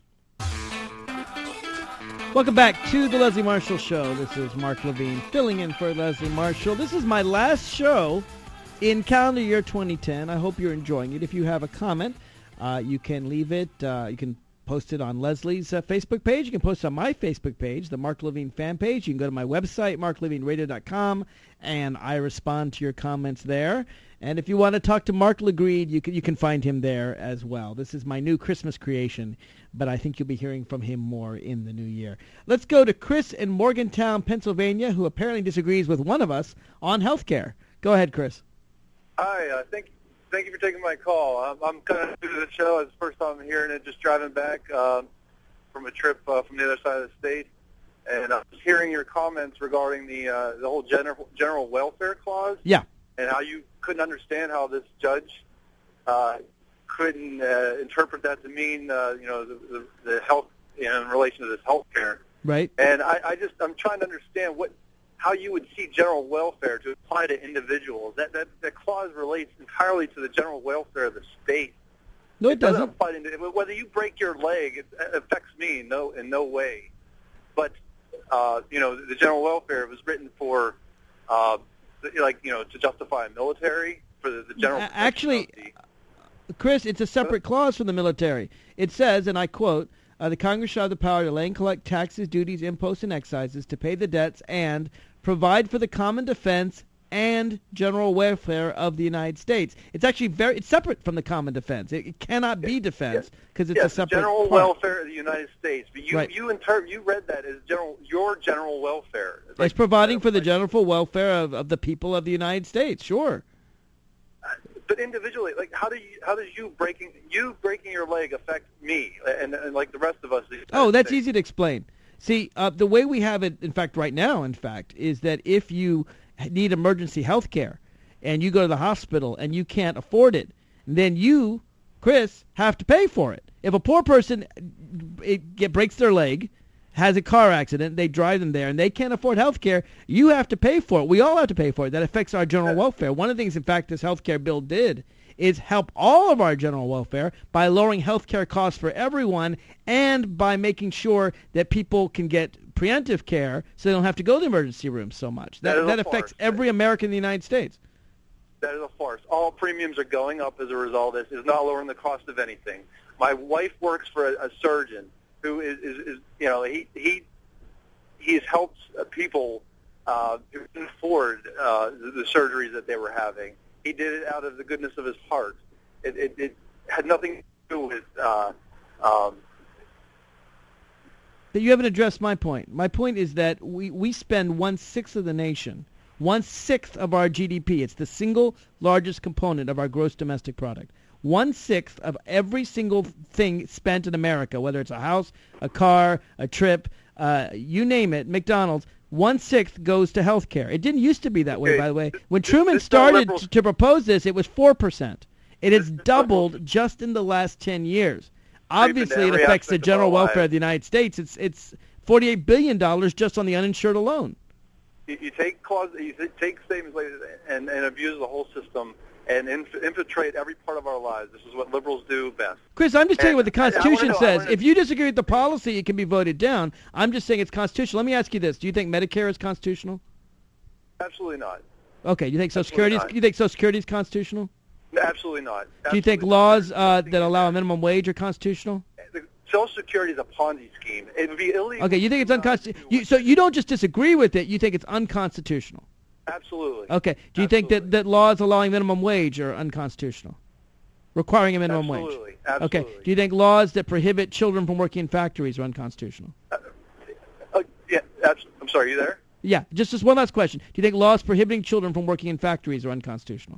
S1: Welcome back to the Leslie Marshall Show. This is Mark Levine filling in for Leslie Marshall. This is my last show in calendar year 2010. I hope you're enjoying it. If you have a comment, you can leave it. You can post it on Leslie's Facebook page. You can post it on my Facebook page, the Mark Levine fan page. You can go to my website, marklevineradio.com, and I respond to your comments there. And if you want to talk to Mark LeGreed, you can find him there as well. This is my new Christmas creation, but I think you'll be hearing from him more in the new year. Let's go to Chris in Morgantown, Pennsylvania, who apparently disagrees with one of us on health care. Go ahead, Chris.
S9: Hi, thank you for taking my call. I'm kind of new to the show. It's the first time I'm hearing it, just driving back from a trip from the other side of the state. And I was hearing your comments regarding the whole general welfare clause.
S1: Yeah.
S9: And how you couldn't understand how this judge couldn't interpret that to mean, the health in relation to this health care.
S1: Right.
S9: And I'm trying to understand how you would see general welfare to apply to individuals. That clause relates entirely to the general welfare of the state.
S1: No, it doesn't.
S9: Apply to, whether you break your leg, it affects me in no way. But the general welfare was written for, to justify a military for the general.
S1: Actually, Chris, it's a separate clause from the military. It says, and I quote, the Congress shall have the power to lay and collect taxes, duties, imposts, and excises, to pay the debts, and provide for the common defense and general welfare of the United States. It's actually it's separate from the common defense. It cannot be defense because it's a separate
S9: general
S1: part.
S9: Welfare of the United States. But you
S1: right.
S9: you read that as your general welfare.
S1: It's providing for the general welfare of the people of the United States. Sure.
S9: But individually, how does you breaking your leg affect me and like the rest of us?
S1: Oh, that's easy to explain. See, the way we have it, in fact, right now, is that if you need emergency health care and you go to the hospital and you can't afford it, then you, Chris, have to pay for it. If a poor person breaks their leg, has a car accident, they drive them there, and they can't afford health care, you have to pay for it. We all have to pay for it. That affects our general welfare. One of the things, in fact, this health care bill did is help all of our general welfare by lowering health care costs for everyone and by making sure that people can get preemptive care so they don't have to go to the emergency room so much. That affects every American in the United States.
S9: That is a farce. All premiums are going up as a result of this. It's not lowering the cost of anything. My wife works for a surgeon who he's helped people who couldn't afford the surgeries that they were having. He did it out of the goodness of his heart. It had nothing to do with.
S1: But you haven't addressed my point. My point is that we spend 1/6 of the nation, 1/6 of our GDP. It's the single largest component of our gross domestic product. 1/6 of every single thing spent in America, whether it's a house, a car, a trip, you name it, McDonald's, 1/6 goes to health care. It didn't used to be that way, by the way. When Truman started to propose this, it was 4%. It has doubled just in the last 10 years. Obviously, it affects the general welfare of the United States. It's $48 billion just on the uninsured alone.
S9: You take statements like this and abuse the whole system and infiltrate every part of our lives. This is what liberals do best.
S1: Chris, I'm just telling you what the Constitution says. If you disagree with the policy, it can be voted down. I'm just saying it's constitutional. Let me ask you this. Do you think Medicare is constitutional?
S9: Absolutely not.
S1: Okay. You think Social Security is constitutional?
S9: Absolutely not.
S1: Do you think laws that allow a minimum wage are constitutional?
S9: Social Security is a Ponzi scheme. It would be illegal.
S1: Okay, you think it's unconstitutional. So you don't just disagree with it, you think it's unconstitutional.
S9: Absolutely.
S1: Okay. Do you think that laws allowing minimum wage are unconstitutional? Requiring a minimum wage?
S9: Absolutely.
S1: Okay. Do you think laws that prohibit children from working in factories are unconstitutional?
S9: Yeah. I'm sorry, are you there?
S1: Yeah. Just one last question. Do you think laws prohibiting children from working in factories are unconstitutional?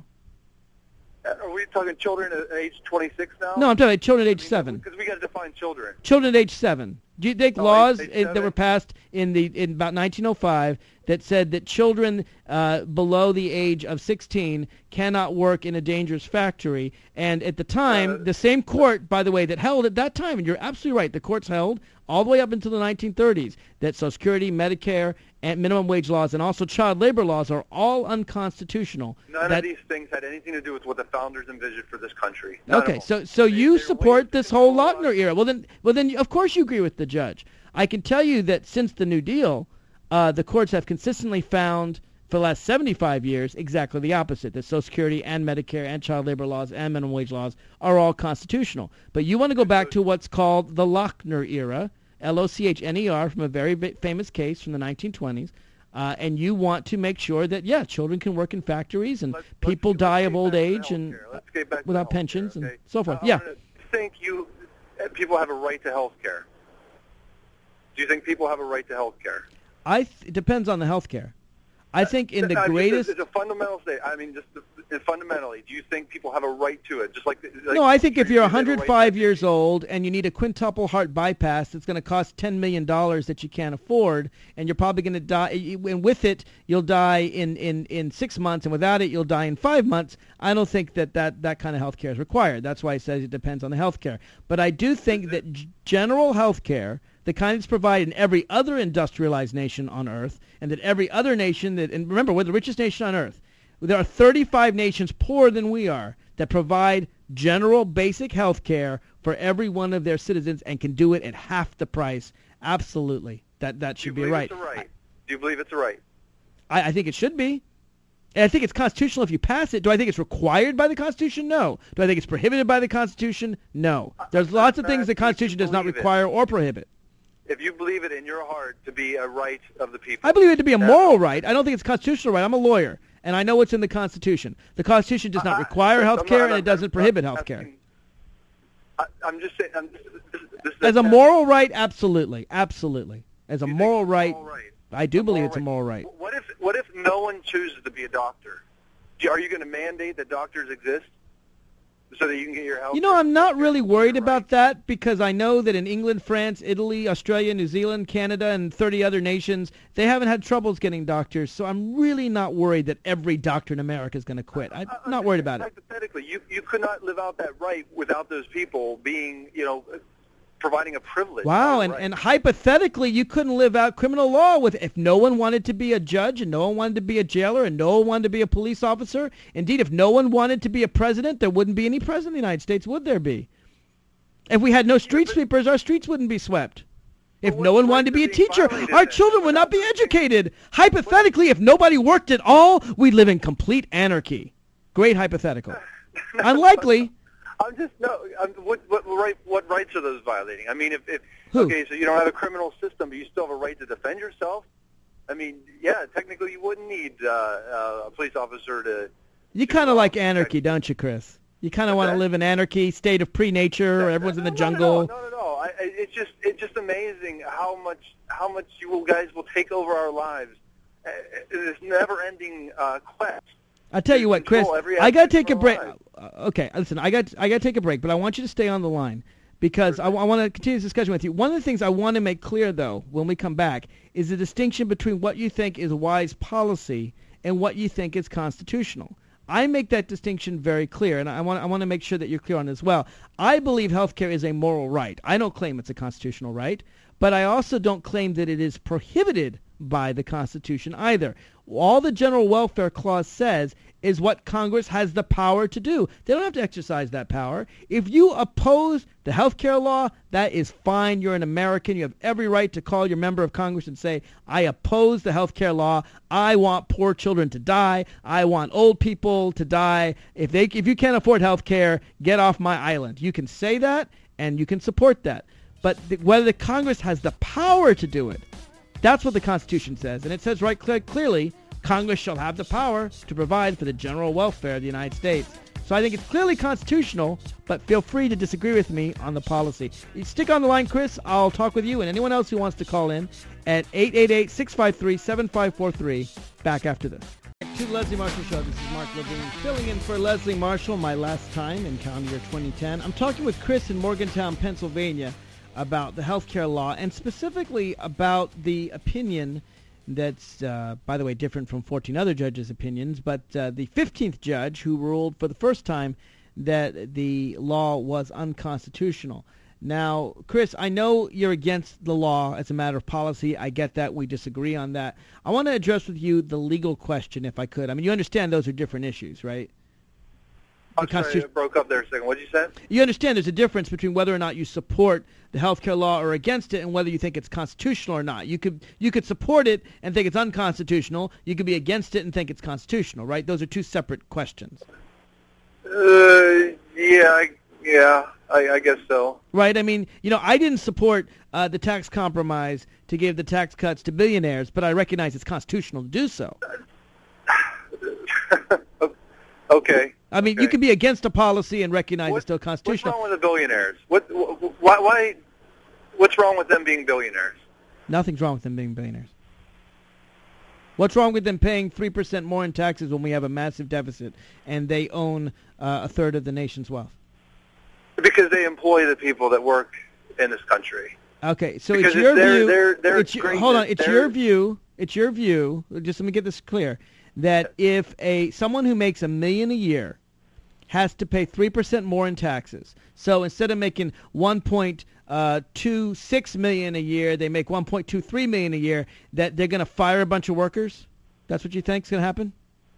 S9: Are we talking children at age 26 now?
S1: No, I'm talking about children at age 7.
S9: Because we got to define children.
S1: Children at age 7. Do you think laws that were passed in about 1905 that said that children below the age of 16 cannot work in a dangerous factory? And at the time, the same court, by the way, that held at that time, and you're absolutely right, the courts held all the way up until the 1930s that Social Security, Medicare, and minimum wage laws, and also child labor laws are all unconstitutional.
S9: None of these things had anything to do with what the founders envisioned for this country.
S1: Okay, so you support this whole Lochner era. Well then, of course you agree with the judge. I can tell you that since the New Deal, the courts have consistently found For the last 75 years, exactly the opposite. The Social Security and Medicare and child labor laws and minimum wage laws are all constitutional. But you want to go back to what's called the Lochner era, Lochner, from a very famous case from the 1920s, and you want to make sure that, children can work in factories and people die of old age and without pensions and so forth.
S9: Do you think people have a right to health care? Do you think people have a right to health care?
S1: It depends on the health care. I think in the greatest...
S9: It's a fundamental state. I mean, fundamentally, do you think people have a right to it?
S1: No, I think if you're 105 years old and you need a quintuple heart bypass that's going to cost $10 million that you can't afford, and you're probably going to die, and with it, you'll die in 6 months, and without it, you'll die in 5 months, I don't think that kind of health care is required. That's why it says it depends on the health care. But I do think that general health care, the kind that's provided in every other industrialized nation on Earth, and that every other nation and remember, we're the richest nation on Earth. There are 35 nations poorer than we are that provide general basic health care for every one of their citizens and can do it at half the price. Absolutely. That should be right.
S9: Do you believe it's a right?
S1: I think it should be. And I think it's constitutional if you pass it. Do I think it's required by the Constitution? No. Do I think it's prohibited by the Constitution? No. There's lots of things the Constitution does not require or prohibit.
S9: If you believe it in your heart to be a right of the people.
S1: I believe it to be a moral right. I don't think it's constitutional right. I'm a lawyer, and I know what's in the Constitution. The Constitution does not require health care, and it doesn't prohibit health care.
S9: I'm just saying...
S1: As a moral right, absolutely. Absolutely. As a moral right, I do believe it's a moral right.
S9: What if no one chooses to be a doctor? Are you going to mandate that doctors exist? So that you can get your health.
S1: I'm not really worried about that because I know that in England, France, Italy, Australia, New Zealand, Canada, and 30 other nations, they haven't had troubles getting doctors. So I'm really not worried that every doctor in America is going to quit. I'm not worried about it.
S9: Hypothetically, you could not live out that right without those people being, providing a privilege.
S1: Wow, and hypothetically, you couldn't live out criminal law if no one wanted to be a judge and no one wanted to be a jailer and no one wanted to be a police officer. Indeed, if no one wanted to be a president, there wouldn't be any president of the United States, would there be? If we had no street sweepers, our streets wouldn't be swept. If no one wanted to be a teacher, our children would not be educated. Hypothetically, if nobody worked at all, we'd live in complete anarchy. Great hypothetical. Unlikely.
S9: What rights are those violating? I mean, okay, so you don't have a criminal system, but you still have a right to defend yourself. I mean, technically you wouldn't need a police officer to.
S1: You kind of like anarchy, don't you, Chris? You kind of want to live in anarchy, state of pre-nature, where everyone's in the jungle.
S9: No. It's just amazing how much you guys will take over our lives. This never-ending quest.
S1: I'll tell you what, Chris, I got to take a break. Okay, listen, I got to take a break, but I want you to stay on the line because I want to continue this discussion with you. One of the things I want to make clear, though, when we come back, is the distinction between what you think is wise policy and what you think is constitutional. I make that distinction very clear, and I want to make sure that you're clear on it as well. I believe health care is a moral right. I don't claim it's a constitutional right, but I also don't claim that it is prohibited by the Constitution either. All the General Welfare Clause says is what Congress has the power to do. They don't have to exercise that power. If you oppose the health care law, that is fine. You're an American. You have every right to call your member of Congress and say, I oppose the health care law. I want poor children to die. I want old people to die. If you can't afford health care, get off my island. You can say that, and you can support that. But whether the Congress has the power to do it, that's what the Constitution says. And it says right clearly, Congress shall have the power to provide for the general welfare of the United States. So I think it's clearly constitutional, but feel free to disagree with me on the policy. You stick on the line, Chris. I'll talk with you and anyone else who wants to call in at 888-653-7543. Back after this. To the Leslie Marshall Show. This is Mark Levine filling in for Leslie Marshall, my last time in calendar year 2010. I'm talking with Chris in Morgantown, Pennsylvania, about the health care law and specifically about the opinion that's, by the way, different from 14 other judges' opinions, but the 15th judge who ruled for the first time that the law was unconstitutional. Now, Chris, I know you're against the law as a matter of policy. I get that. We disagree on that. I want to address with you the legal question, if I could. I mean, you understand those are different issues, right?
S9: I'm sorry, I broke up there a second. What did you say?
S1: You understand there's a difference between whether or not you support the health care law or against it and whether you think it's constitutional or not. You could support it and think it's unconstitutional. You could be against it and think it's constitutional, right? Those are two separate questions.
S9: I guess so.
S1: Right. I mean, I didn't support the tax compromise to give the tax cuts to billionaires, but I recognize it's constitutional to do so.
S9: Okay.
S1: I mean, you can be against a policy and recognize it's still constitutional.
S9: What's wrong with the billionaires? Why? What's wrong with them being billionaires?
S1: Nothing's wrong with them being billionaires. What's wrong with them paying 3% more in taxes when we have a massive deficit and they own a third of the nation's wealth?
S9: Because they employ the people that work in this country.
S1: Okay, so
S9: because
S1: it's your
S9: view.
S1: Hold on, it's your view. It's your view. Just let me get this clear. That if someone who makes $1 million a year has to pay 3% more in taxes, so instead of making $1.26 million a year, they make $1.23 million a year, that they're going to fire a bunch of workers? That's what you think is going to happen?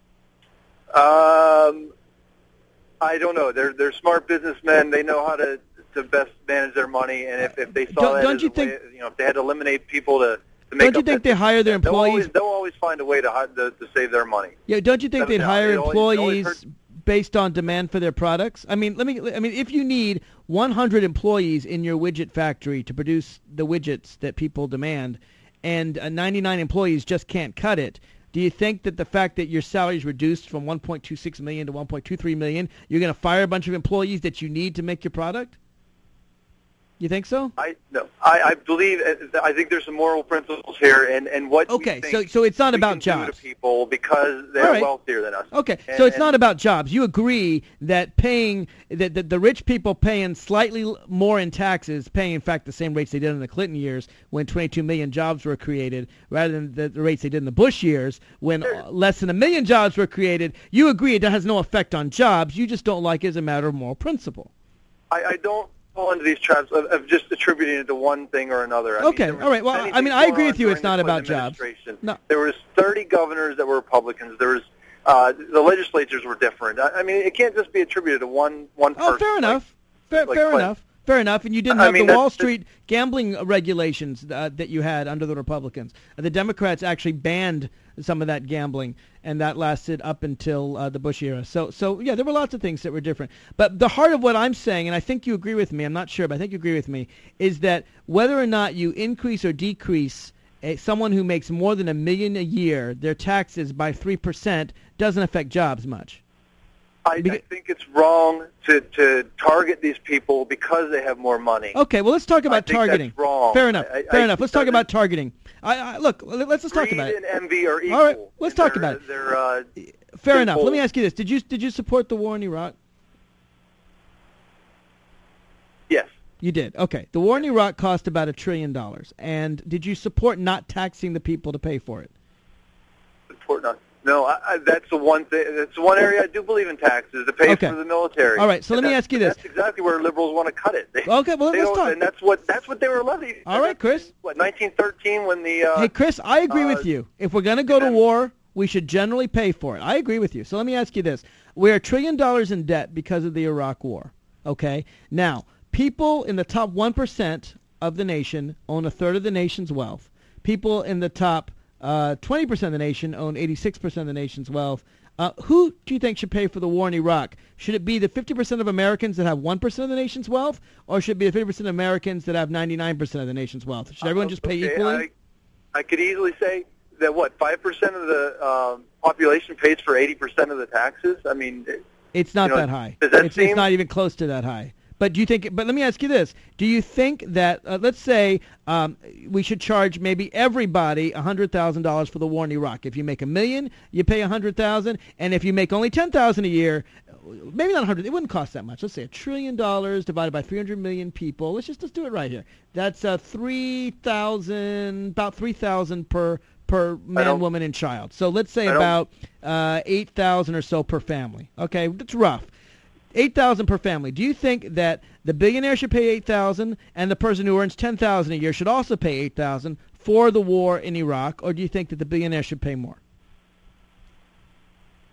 S9: I don't know. They're smart businessmen. They know how to best manage their money, and if they saw if they had to eliminate people to make,
S1: don't you think they hire their employees?
S9: They'll always find a way to save their money.
S1: Yeah, don't you think they'd hire employees based on demand for their products? I mean, if you need 100 employees in your widget factory to produce the widgets that people demand, and 99 employees just can't cut it, do you think that the fact that your salary is reduced from $1.26 million to $1.23 million, you're going to fire a bunch of employees that you need to make your product? You think so?
S9: I think there's some moral principles here, and what.
S1: Okay, so it's not about jobs.
S9: To people because they're wealthier than us.
S1: Okay, so it's not about jobs. You agree that paying that the rich people paying slightly more in taxes, paying in fact the same rates they did in the Clinton years when 22 million jobs were created, rather than the rates they did in the Bush years when less than 1 million jobs were created. You agree it has no effect on jobs. You just don't like it as a matter of moral principle.
S9: I don't fall into these traps of just attributing it to one thing or another.
S1: All right. Well, I agree with you. It's not about jobs.
S9: No. There was 30 governors that were Republicans. There was the legislatures were different. I mean, it can't just be attributed to one person.
S1: Oh, fair enough. Fair enough. And you didn't have the Wall Street gambling regulations that you had under the Republicans. The Democrats actually banned some of that gambling, and that lasted up until the Bush era. So yeah, there were lots of things that were different. But the heart of what I'm saying, and I think you agree with me, I'm not sure, but I think you agree with me, is that whether or not you increase or decrease someone who makes more than $1 million a year, their taxes by 3% doesn't affect jobs much.
S9: I think it's wrong to target these people because they have more money.
S1: Okay, well, let's talk about targeting.
S9: That's wrong.
S1: Fair enough. Let's talk about targeting. Look, let's just talk about it.
S9: Greed and envy are equal.
S1: All right, let's talk about it. Fair enough. Let me ask you this: Did you support the war in Iraq?
S9: Yes.
S1: You did. Okay. The war in Iraq cost about $1 trillion, and did you support not taxing the people to pay for it?
S9: Support not. No, that's the one thing. That's the one area I do believe in taxes to pay for the military.
S1: All right, so let me ask you this.
S9: That's exactly where liberals want to cut it.
S1: Okay, well, let's talk.
S9: And that's what they were levying.
S1: All right, Chris.
S9: 1913 when the...
S1: Hey, Chris, I agree with you. If we're going to go to war, we should generally pay for it. I agree with you. So let me ask you this. We're $1 trillion in debt because of the Iraq war, okay? Now, people in the top 1% of the nation own a third of the nation's wealth. People in the top 20% of the nation own 86% of the nation's wealth. Who do you think should pay for the war in Iraq? Should it be the 50% of Americans that have 1% of the nation's wealth, or should it be the 50% of Americans that have 99% of the nation's wealth? Should everyone just pay equally?
S9: I could easily say that, 5% of the population pays for 80% of the taxes? I mean...
S1: It's not that high.
S9: Does that
S1: it's not even close to that high. But do you think? But let me ask you this: do you think that let's say we should charge maybe everybody $100,000 for the war in Iraq? If you make $1 million, you pay $100,000, and if you make only $10,000 a year, maybe not 100. It wouldn't cost that much. Let's say $1 trillion divided by 300 million people. Let's do it right here. That's about 3,000 per man, woman, and child. So let's say about 8,000 or so per family. Okay, that's rough. 8,000 per family. Do you think that the billionaire should pay 8,000 and the person who earns 10,000 a year should also pay 8,000 for the war in Iraq, or do you think that the billionaire should pay more?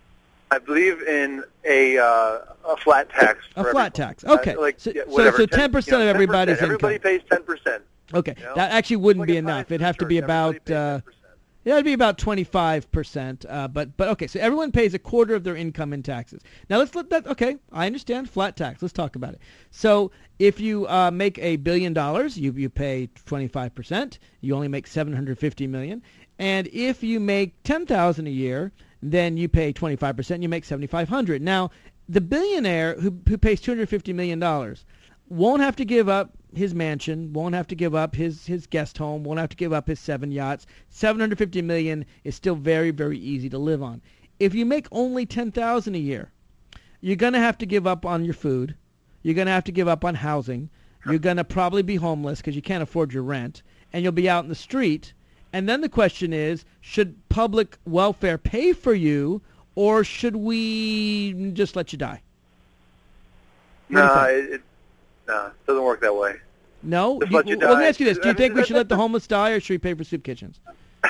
S9: I believe in a flat tax.
S1: A
S9: for
S1: flat
S9: everyone.
S1: tax. Okay.
S9: Whatever,
S1: So 10% of everybody's
S9: 10%. Everybody
S1: income.
S9: pays 10%.
S1: Okay.
S9: You know?
S1: That actually wouldn't
S9: Like
S1: be
S9: a
S1: enough.
S9: science
S1: It'd have to be
S9: insurance,
S1: about
S9: everybody pays 10%.
S1: it'd be about 25%. But okay. So everyone pays a quarter of their income in taxes. Now let's let that. Okay, I understand flat tax. Let's talk about it. So if you make $1 billion, you pay 25%. You only make $750 million. And if you make $10,000 a year, then you pay 25%. You make $7,500. Now, the billionaire who pays $250 million won't have to give up his mansion, won't have to give up his guest home, won't have to give up his 7 yachts. $750 million is still very, very easy to live on. If you make only $10,000 a year, you're going to have to give up on your food. You're going to have to give up on housing. You're going to probably be homeless because you can't afford your rent, and you'll be out in the street. And then the question is, should public welfare pay for you, or should we just let you die?
S9: No, it doesn't work that way.
S1: No?
S9: Just let you
S1: Well, let me
S9: die.
S1: ask you this. Do you think we should let the homeless die, or should we pay for soup kitchens?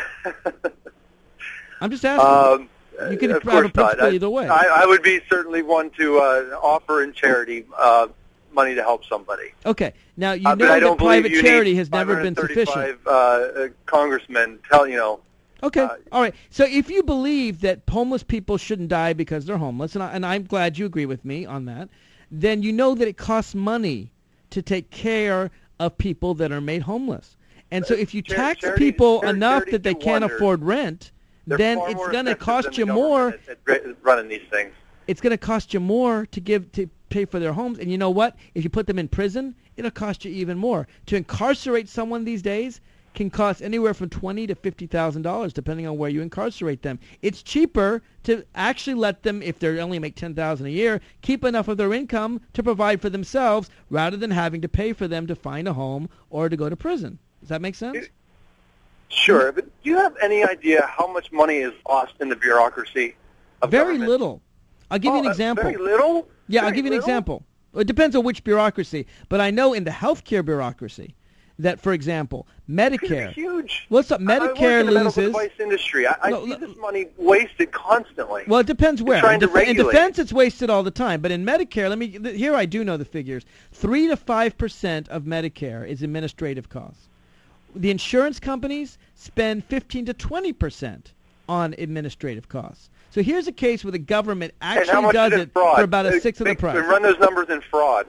S1: I'm just asking. You can
S9: of
S1: have a
S9: course not.
S1: principle either way.
S9: I would be certainly one to offer in charity money to help somebody.
S1: Okay. Now, you
S9: but
S1: know
S9: I don't
S1: that private
S9: believe you
S1: charity
S9: need
S1: has never been sufficient.
S9: 535 congressmen tell
S1: Okay, all right. So if you believe that homeless people shouldn't die because they're homeless, and I'm glad you agree with me on that, then you know that it costs money to take care of people that are made homeless. And so if you tax people enough that they can't afford rent, then it's going to cost you more.
S9: At running these things.
S1: It's going to cost you more to pay for their homes. And you know what? If you put them in prison, it'll cost you even more. To incarcerate someone these days can cost anywhere from $20,000 to $50,000, depending on where you incarcerate them. It's cheaper to actually let them, if they only make $10,000 a year, keep enough of their income to provide for themselves, rather than having to pay for them to find a home or to go to prison. Does that make sense?
S9: Sure, but do you have any idea how much money is lost in the bureaucracy of
S1: Very
S9: government?
S1: little. I'll give you an example.
S9: Very little?
S1: Yeah, I'll
S9: Very
S1: give you an
S9: little?
S1: example. It depends on which bureaucracy, but I know in the healthcare bureaucracy that, for example, Medicare.
S9: It's huge.
S1: What's up?
S9: I work
S1: Medicare
S9: in the medical
S1: loses.
S9: device industry. I see this money wasted constantly.
S1: Well, it depends where.
S9: trying to
S1: In
S9: regulate.
S1: defense, it's wasted all the time. But in Medicare, here I do know the figures. 3 to 5% of Medicare is administrative costs. The insurance companies spend 15 to 20% on administrative costs. So here's a case where the government
S9: and how
S1: actually
S9: much
S1: does
S9: is
S1: it
S9: fraud?
S1: for about a sixth of the price.
S9: Run those numbers in fraud.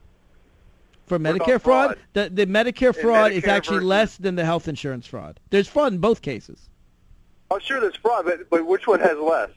S1: For
S9: What about
S1: Medicare fraud,
S9: fraud?
S1: the Medicare fraud is
S9: Medicare
S1: actually
S9: versus-
S1: less than the health insurance fraud. There's fraud in both cases.
S9: Oh, sure, there's fraud, but which one has less?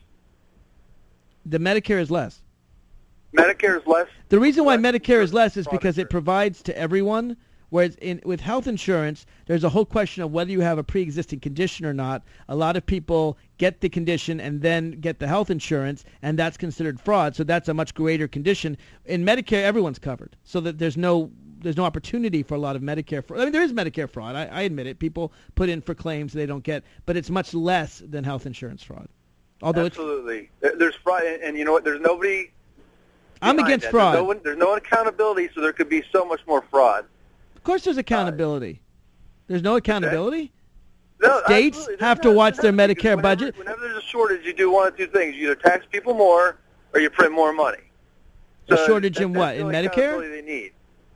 S1: The Medicare is less.
S9: Medicare is less.
S1: The reason why
S9: less
S1: Medicare is less is
S9: fraud
S1: because it
S9: insurance.
S1: provides to everyone, whereas with health insurance, there's a whole question of whether you have a pre-existing condition or not. A lot of people get the condition and then get the health insurance, and that's considered fraud, so that's a much greater condition. In Medicare, everyone's covered, so that there's no opportunity for a lot of Medicare fraud. I mean, there is Medicare fraud. I admit it. People put in for claims they don't get, but it's much less than health insurance fraud. Although
S9: Absolutely. There's fraud, and you know what? There's nobody.
S1: I'm
S9: behind
S1: against
S9: that.
S1: fraud.
S9: There's no accountability, so there could be so much more fraud.
S1: Of course there's accountability. There's no accountability?
S9: No,
S1: States
S9: absolutely.
S1: have
S9: There's
S1: to watch their
S9: because
S1: Medicare budget.
S9: Whenever there's a shortage, you do one of two things: you either tax people more, or you print more money.
S1: A
S9: So
S1: shortage
S9: that's
S1: in what?
S9: the
S1: In
S9: only
S1: Medicare?
S9: accountability they need.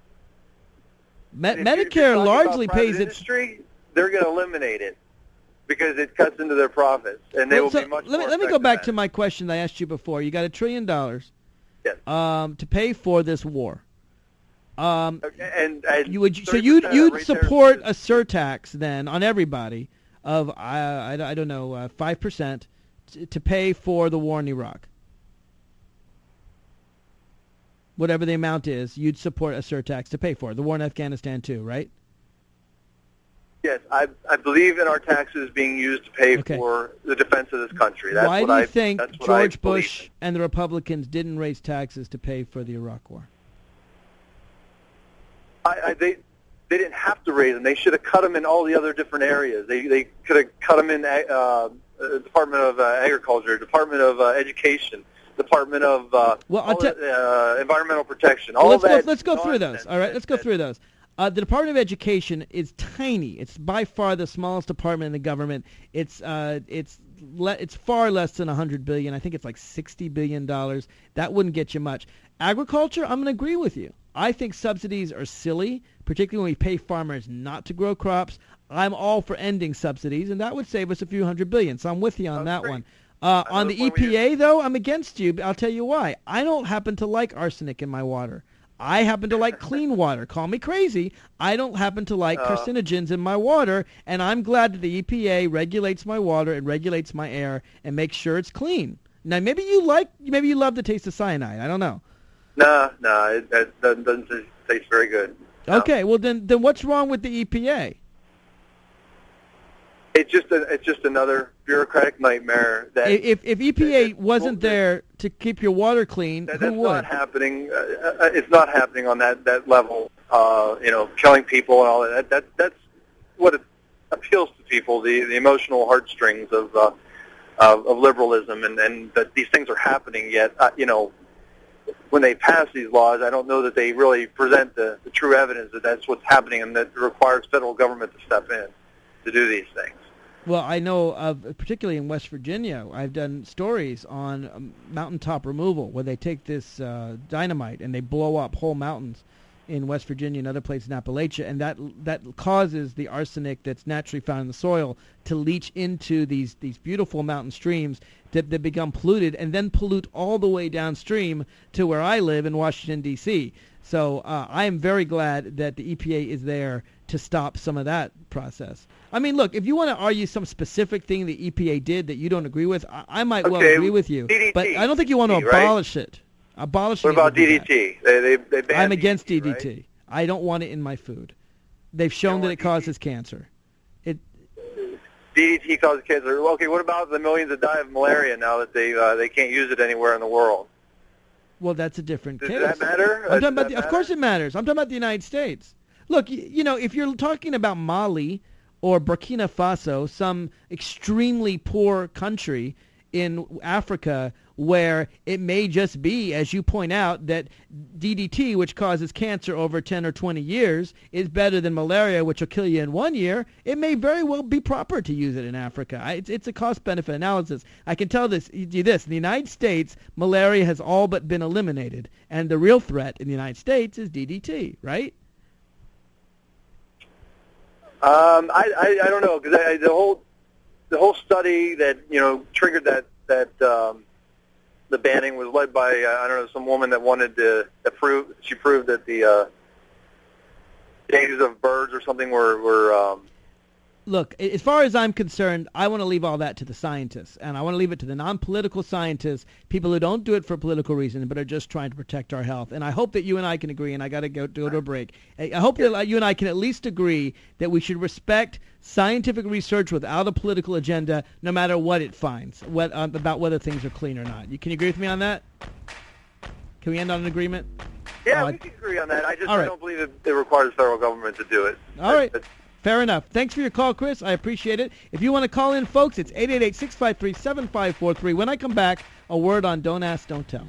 S9: If you're
S1: Medicare
S9: talking
S1: largely
S9: about private
S1: pays its...
S9: industry, they're going to eliminate it because it cuts into their profits, and they will
S1: So
S9: be much
S1: let
S9: more
S1: me go
S9: effective
S1: back
S9: at
S1: to
S9: it.
S1: my question that I asked you before. You got $1 trillion
S9: Yes.
S1: to pay for this war.
S9: And
S1: You would
S9: 30%
S1: you'd
S9: right there
S1: support
S9: is-
S1: a surtax then on everybody of I don't know 5% to pay for the war in Iraq. Whatever the amount is, you'd support a surtax to pay for it. The war in Afghanistan too, right?
S9: Yes, I believe in our taxes being used to pay
S1: Okay.
S9: for the defense of this country. That's
S1: Why
S9: what
S1: do you
S9: I
S1: think
S9: that's what I
S1: George
S9: believe
S1: Bush
S9: in.
S1: and the Republicans didn't raise taxes to pay for the Iraq war?
S9: They didn't have to raise them. They should have cut them in all the other different areas. They could have cut them in Department of Agriculture, Department of Education, Department of Environmental Protection. All
S1: Well,
S9: that.
S1: let's go through those.
S9: nonsense
S1: All right, let's go
S9: that-
S1: through those. The Department of Education is tiny. It's by far the smallest department in the government. It's it's far less than $100 billion. I think it's like $60 billion. That wouldn't get you much. Agriculture, I'm going to agree with you. I think subsidies are silly, particularly when we pay farmers not to grow crops. I'm all for ending subsidies, and that would save us a few $100 billion. So I'm with you on that one. On the EPA, though, I'm against you. I'll tell you why. I don't happen to like arsenic in my water. I happen to like clean water. Call me crazy. I don't happen to like carcinogens in my water, and I'm glad that the EPA regulates my water and regulates my air and makes sure it's clean. Now, maybe you love the taste of cyanide. I don't know.
S9: No, it doesn't taste very good. No.
S1: Okay, well then what's wrong with the EPA?
S9: It's just another bureaucratic nightmare. That
S1: if EPA wasn't there to keep your water clean,
S9: that's
S1: who would?
S9: Not happening. It's not happening on that level. Killing people and all that. That's what it appeals to people. The emotional heartstrings of liberalism, and that these things are happening. Yet, when they pass these laws, I don't know that they really present the true evidence that that's what's happening, and that requires federal government to step in to do these things.
S1: Well, I know of, particularly in West Virginia, I've done stories on mountaintop removal where they take this dynamite and they blow up whole mountains in West Virginia and other places in Appalachia, and that causes the arsenic that's naturally found in the soil to leach into these beautiful mountain streams that become polluted and then pollute all the way downstream to where I live in Washington, D.C. So I am very glad that the EPA is there to stop some of that process. I mean, look, if you want to argue some specific thing the EPA did that you don't agree with, I might well agree with you.
S9: DDT,
S1: but I don't think you want to abolish it. Abolishing
S9: What about
S1: it
S9: DDT? They banned
S1: I'm against DDT.
S9: Right?
S1: I don't want it in my food. They've shown that it causes cancer.
S9: DDT causes cancer. Okay, what about the millions that die of malaria now that they can't use it anywhere in the world?
S1: Well, that's a different case.
S9: Does that matter?
S1: I'm talking about of course it matters. I'm talking about the United States. Look, if you're talking about Mali or Burkina Faso, some extremely poor country in Africa where it may just be, as you point out, that DDT, which causes cancer over 10 or 20 years, is better than malaria, which will kill you in 1 year, it may very well be proper to use it in Africa. It's a cost-benefit analysis. I can tell you this. In the United States, malaria has all but been eliminated, and the real threat in the United States is DDT, right?
S9: I don't know, because the whole study that triggered that the banning was led by some woman that wanted to prove that the dangers of birds or something were
S1: Look, as far as I'm concerned, I want to leave all that to the scientists, and I want to leave it to the non-political scientists, people who don't do it for political reasons, but are just trying to protect our health. And I hope that you and I can agree, and I got to go to a break. I hope that you and I can at least agree that we should respect scientific research without a political agenda, no matter what it finds, about whether things are clean or not. Can you agree with me on that? Can we end on an agreement?
S9: Yeah, we can agree on that. I don't believe it requires the federal government to do it.
S1: All right. Fair enough. Thanks for your call, Chris. I appreciate it. If you want to call in, folks, it's 888-653-7543. When I come back, a word on Don't Ask, Don't Tell.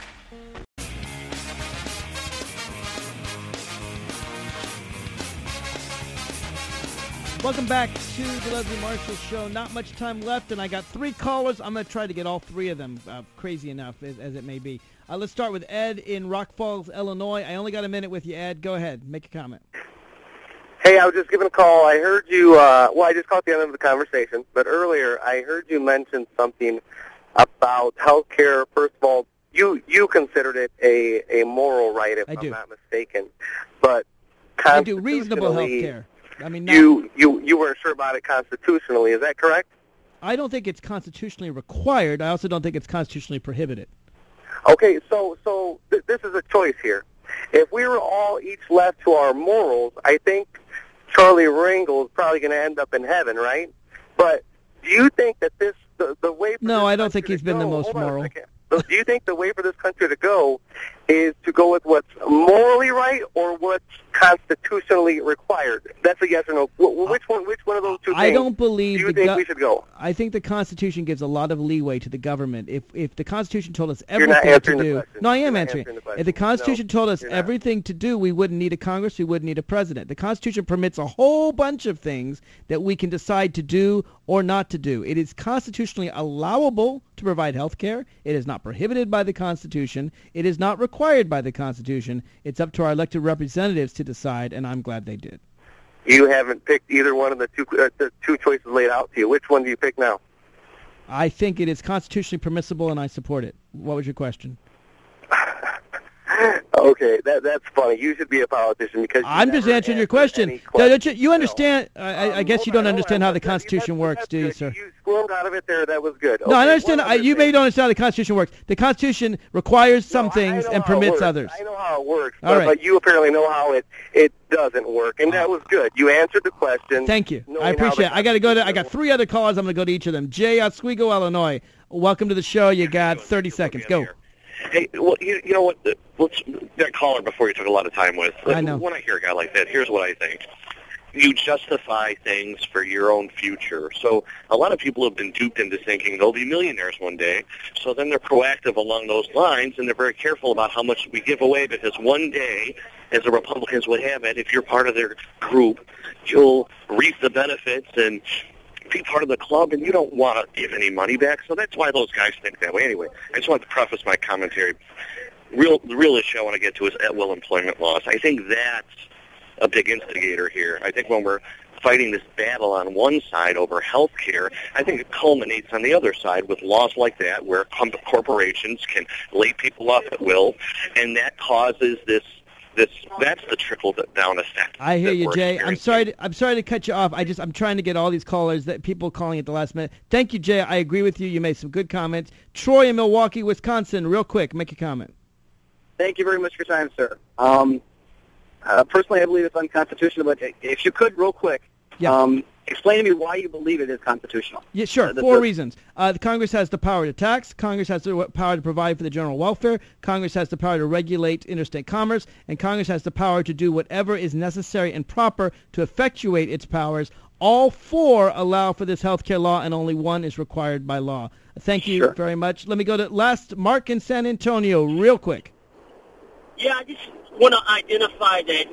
S1: Welcome back to the Leslie Marshall Show. Not much time left, and I got 3 callers. I'm going to try to get all 3 of them, crazy enough as it may be. Let's start with Ed in Rock Falls, Illinois. I only got a minute with you, Ed. Go ahead. Make a comment.
S10: Hey, I was just giving a call. I heard you, I just caught the end of the conversation, but earlier I heard you mention something about health care. First of all, you considered it a moral right, if I'm not mistaken. But
S1: I do reasonable health care. I mean,
S10: you weren't sure about it constitutionally. Is that correct?
S1: I don't think it's constitutionally required. I also don't think it's constitutionally prohibited.
S10: Okay, so this is a choice here. If we were all each left to our morals, I think Charlie Ringel is probably going to end up in heaven, right? But do you think that the way for
S1: No, I don't think he's been the most moral.
S10: Do you think the way for this country to go is to go with what's morally right or what's constitutionally required? That's a yes or no. Which one of those two things
S1: I don't believe
S10: do you think we should go?
S1: I think the Constitution gives a lot of leeway to the government. If the Constitution told us
S10: You're not
S1: everything to
S10: answering the
S1: do,
S10: question.
S1: no, I am
S10: You're not
S1: answering.
S10: answering the question.
S1: If the Constitution
S10: No,
S1: told us
S10: you're not.
S1: everything to do, we wouldn't need a Congress, we wouldn't need a president. The Constitution permits a whole bunch of things that we can decide to do or not to do. It is constitutionally allowable to provide health care. It is not prohibited by the Constitution. It is not required by the Constitution. It's up to our elected representatives to decide, and I'm glad they did.
S10: You haven't picked either one of the two choices laid out to you. Which one do you pick now?
S1: I think it is constitutionally permissible, and I support it. What was your question?
S10: Okay, that's funny. You should be a politician because
S1: I'm just answering your question. Don't you understand? I guess you don't understand how the Constitution works, do you, sir?
S10: You squirmed out of it there. That was good.
S1: No, I
S10: Okay,
S1: understand. You may don't understand how the Constitution works. The Constitution requires some things and permits others.
S10: I know how it works,
S1: All right.
S10: but you apparently know how it doesn't work, and that was good. You answered the question.
S1: Thank you.
S10: knowing
S1: I
S10: how
S1: appreciate
S10: the
S1: it. I got 3 other callers. I'm going to go to each of them. Jay Oswego, Illinois. Welcome to the show. You got 30 seconds. Go.
S11: Hey, well, you know what? That caller before you took a lot of time with.
S1: I know.
S11: When I hear a guy like that, here's what I think. You justify things for your own future. So a lot of people have been duped into thinking they'll be millionaires one day. So then they're proactive along those lines, and they're very careful about how much we give away because one day, as the Republicans would have it, if you're part of their group, you'll reap the benefits and be part of the club, and you don't want to give any money back. So that's why those guys think that way. Anyway, I just want to preface my commentary. The real issue I want to get to is at-will employment laws. I think that's a big instigator here. I think when we're fighting this battle on one side over health care, I think it culminates on the other side with laws like that where corporations can lay people off at will, and that causes this that's the trickle-down effect.
S1: I hear you, Jay. I'm
S11: experiencing.
S1: sorry to cut you off. I'm trying to get all these callers, that people calling at the last minute. Thank you, Jay. I agree with you. You made some good comments. Troy in Milwaukee, Wisconsin, real quick, make a comment.
S12: Thank you very much for your time, sir. Personally, I believe it's unconstitutional, but if you could, real quick, explain to me why you believe it is constitutional.
S1: Yeah, sure. 4 reasons. The Congress has the power to tax. Congress has the power to provide for the general welfare. Congress has the power to regulate interstate commerce. And Congress has the power to do whatever is necessary and proper to effectuate its powers. All 4 allow for this health care law, and only 1 is required by law. Thank you very much. Let me go to Mark in San Antonio, real quick.
S13: Yeah, I just want to identify that,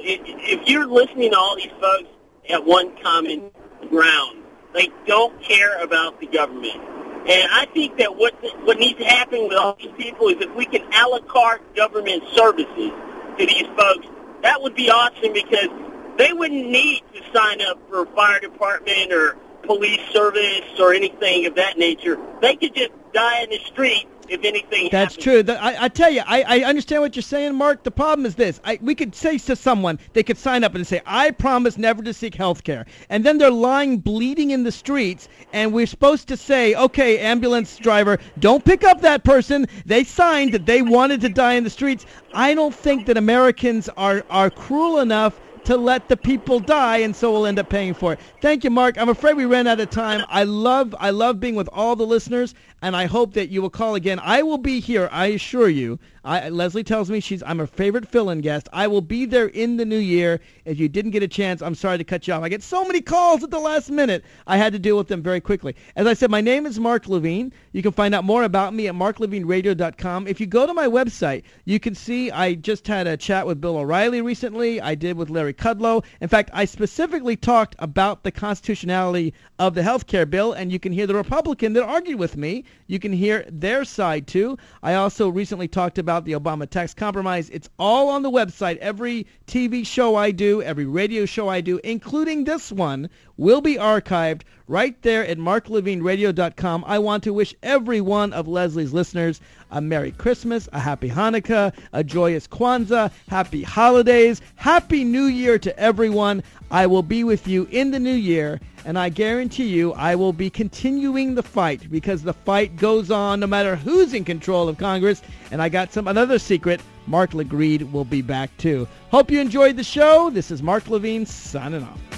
S13: if you're listening to all these folks at one common ground, they don't care about the government. And I think that what needs to happen with all these people is if we can a la carte government services to these folks, that would be awesome because they wouldn't need to sign up for fire department or police service or anything of that nature. They could just die in the street if anything
S1: That's
S13: happens.
S1: true. I tell you, I understand what you're saying, Mark. The problem is this. We could say to someone, they could sign up and say, I promise never to seek health care. And then they're lying bleeding in the streets, and we're supposed to say, okay, ambulance driver, don't pick up that person. They signed that they wanted to die in the streets. I don't think that Americans are cruel enough to let the people die, and so we'll end up paying for it. Thank you, Mark. I'm afraid we ran out of time. I love being with all the listeners, and I hope that you will call again. I will be here, I assure you. Leslie tells me I'm her favorite fill-in guest. I will be there in the new year. If you didn't get a chance, I'm sorry to cut you off. I get so many calls at the last minute. I had to deal with them very quickly. As I said, my name is Mark Levine. You can find out more about me at marklevineradio.com. If you go to my website, you can see I just had a chat with Bill O'Reilly recently. I did with Larry Kudlow. In fact, I specifically talked about the constitutionality of the health care bill, and you can hear the Republican that argued with me. You can hear their side, too. I also recently talked about the Obama tax compromise. It's all on the website. Every TV show I do, every radio show I do, including this one, will be archived right there at marklevineradio.com. I want to wish every one of Leslie's listeners a Merry Christmas, a Happy Hanukkah, a joyous Kwanzaa, Happy Holidays, Happy New Year to everyone. I will be with you in the new year, and I guarantee you I will be continuing the fight because the fight goes on no matter who's in control of Congress. And I got another secret. Mark LeGreed will be back too. Hope you enjoyed the show. This is Mark Levine signing off.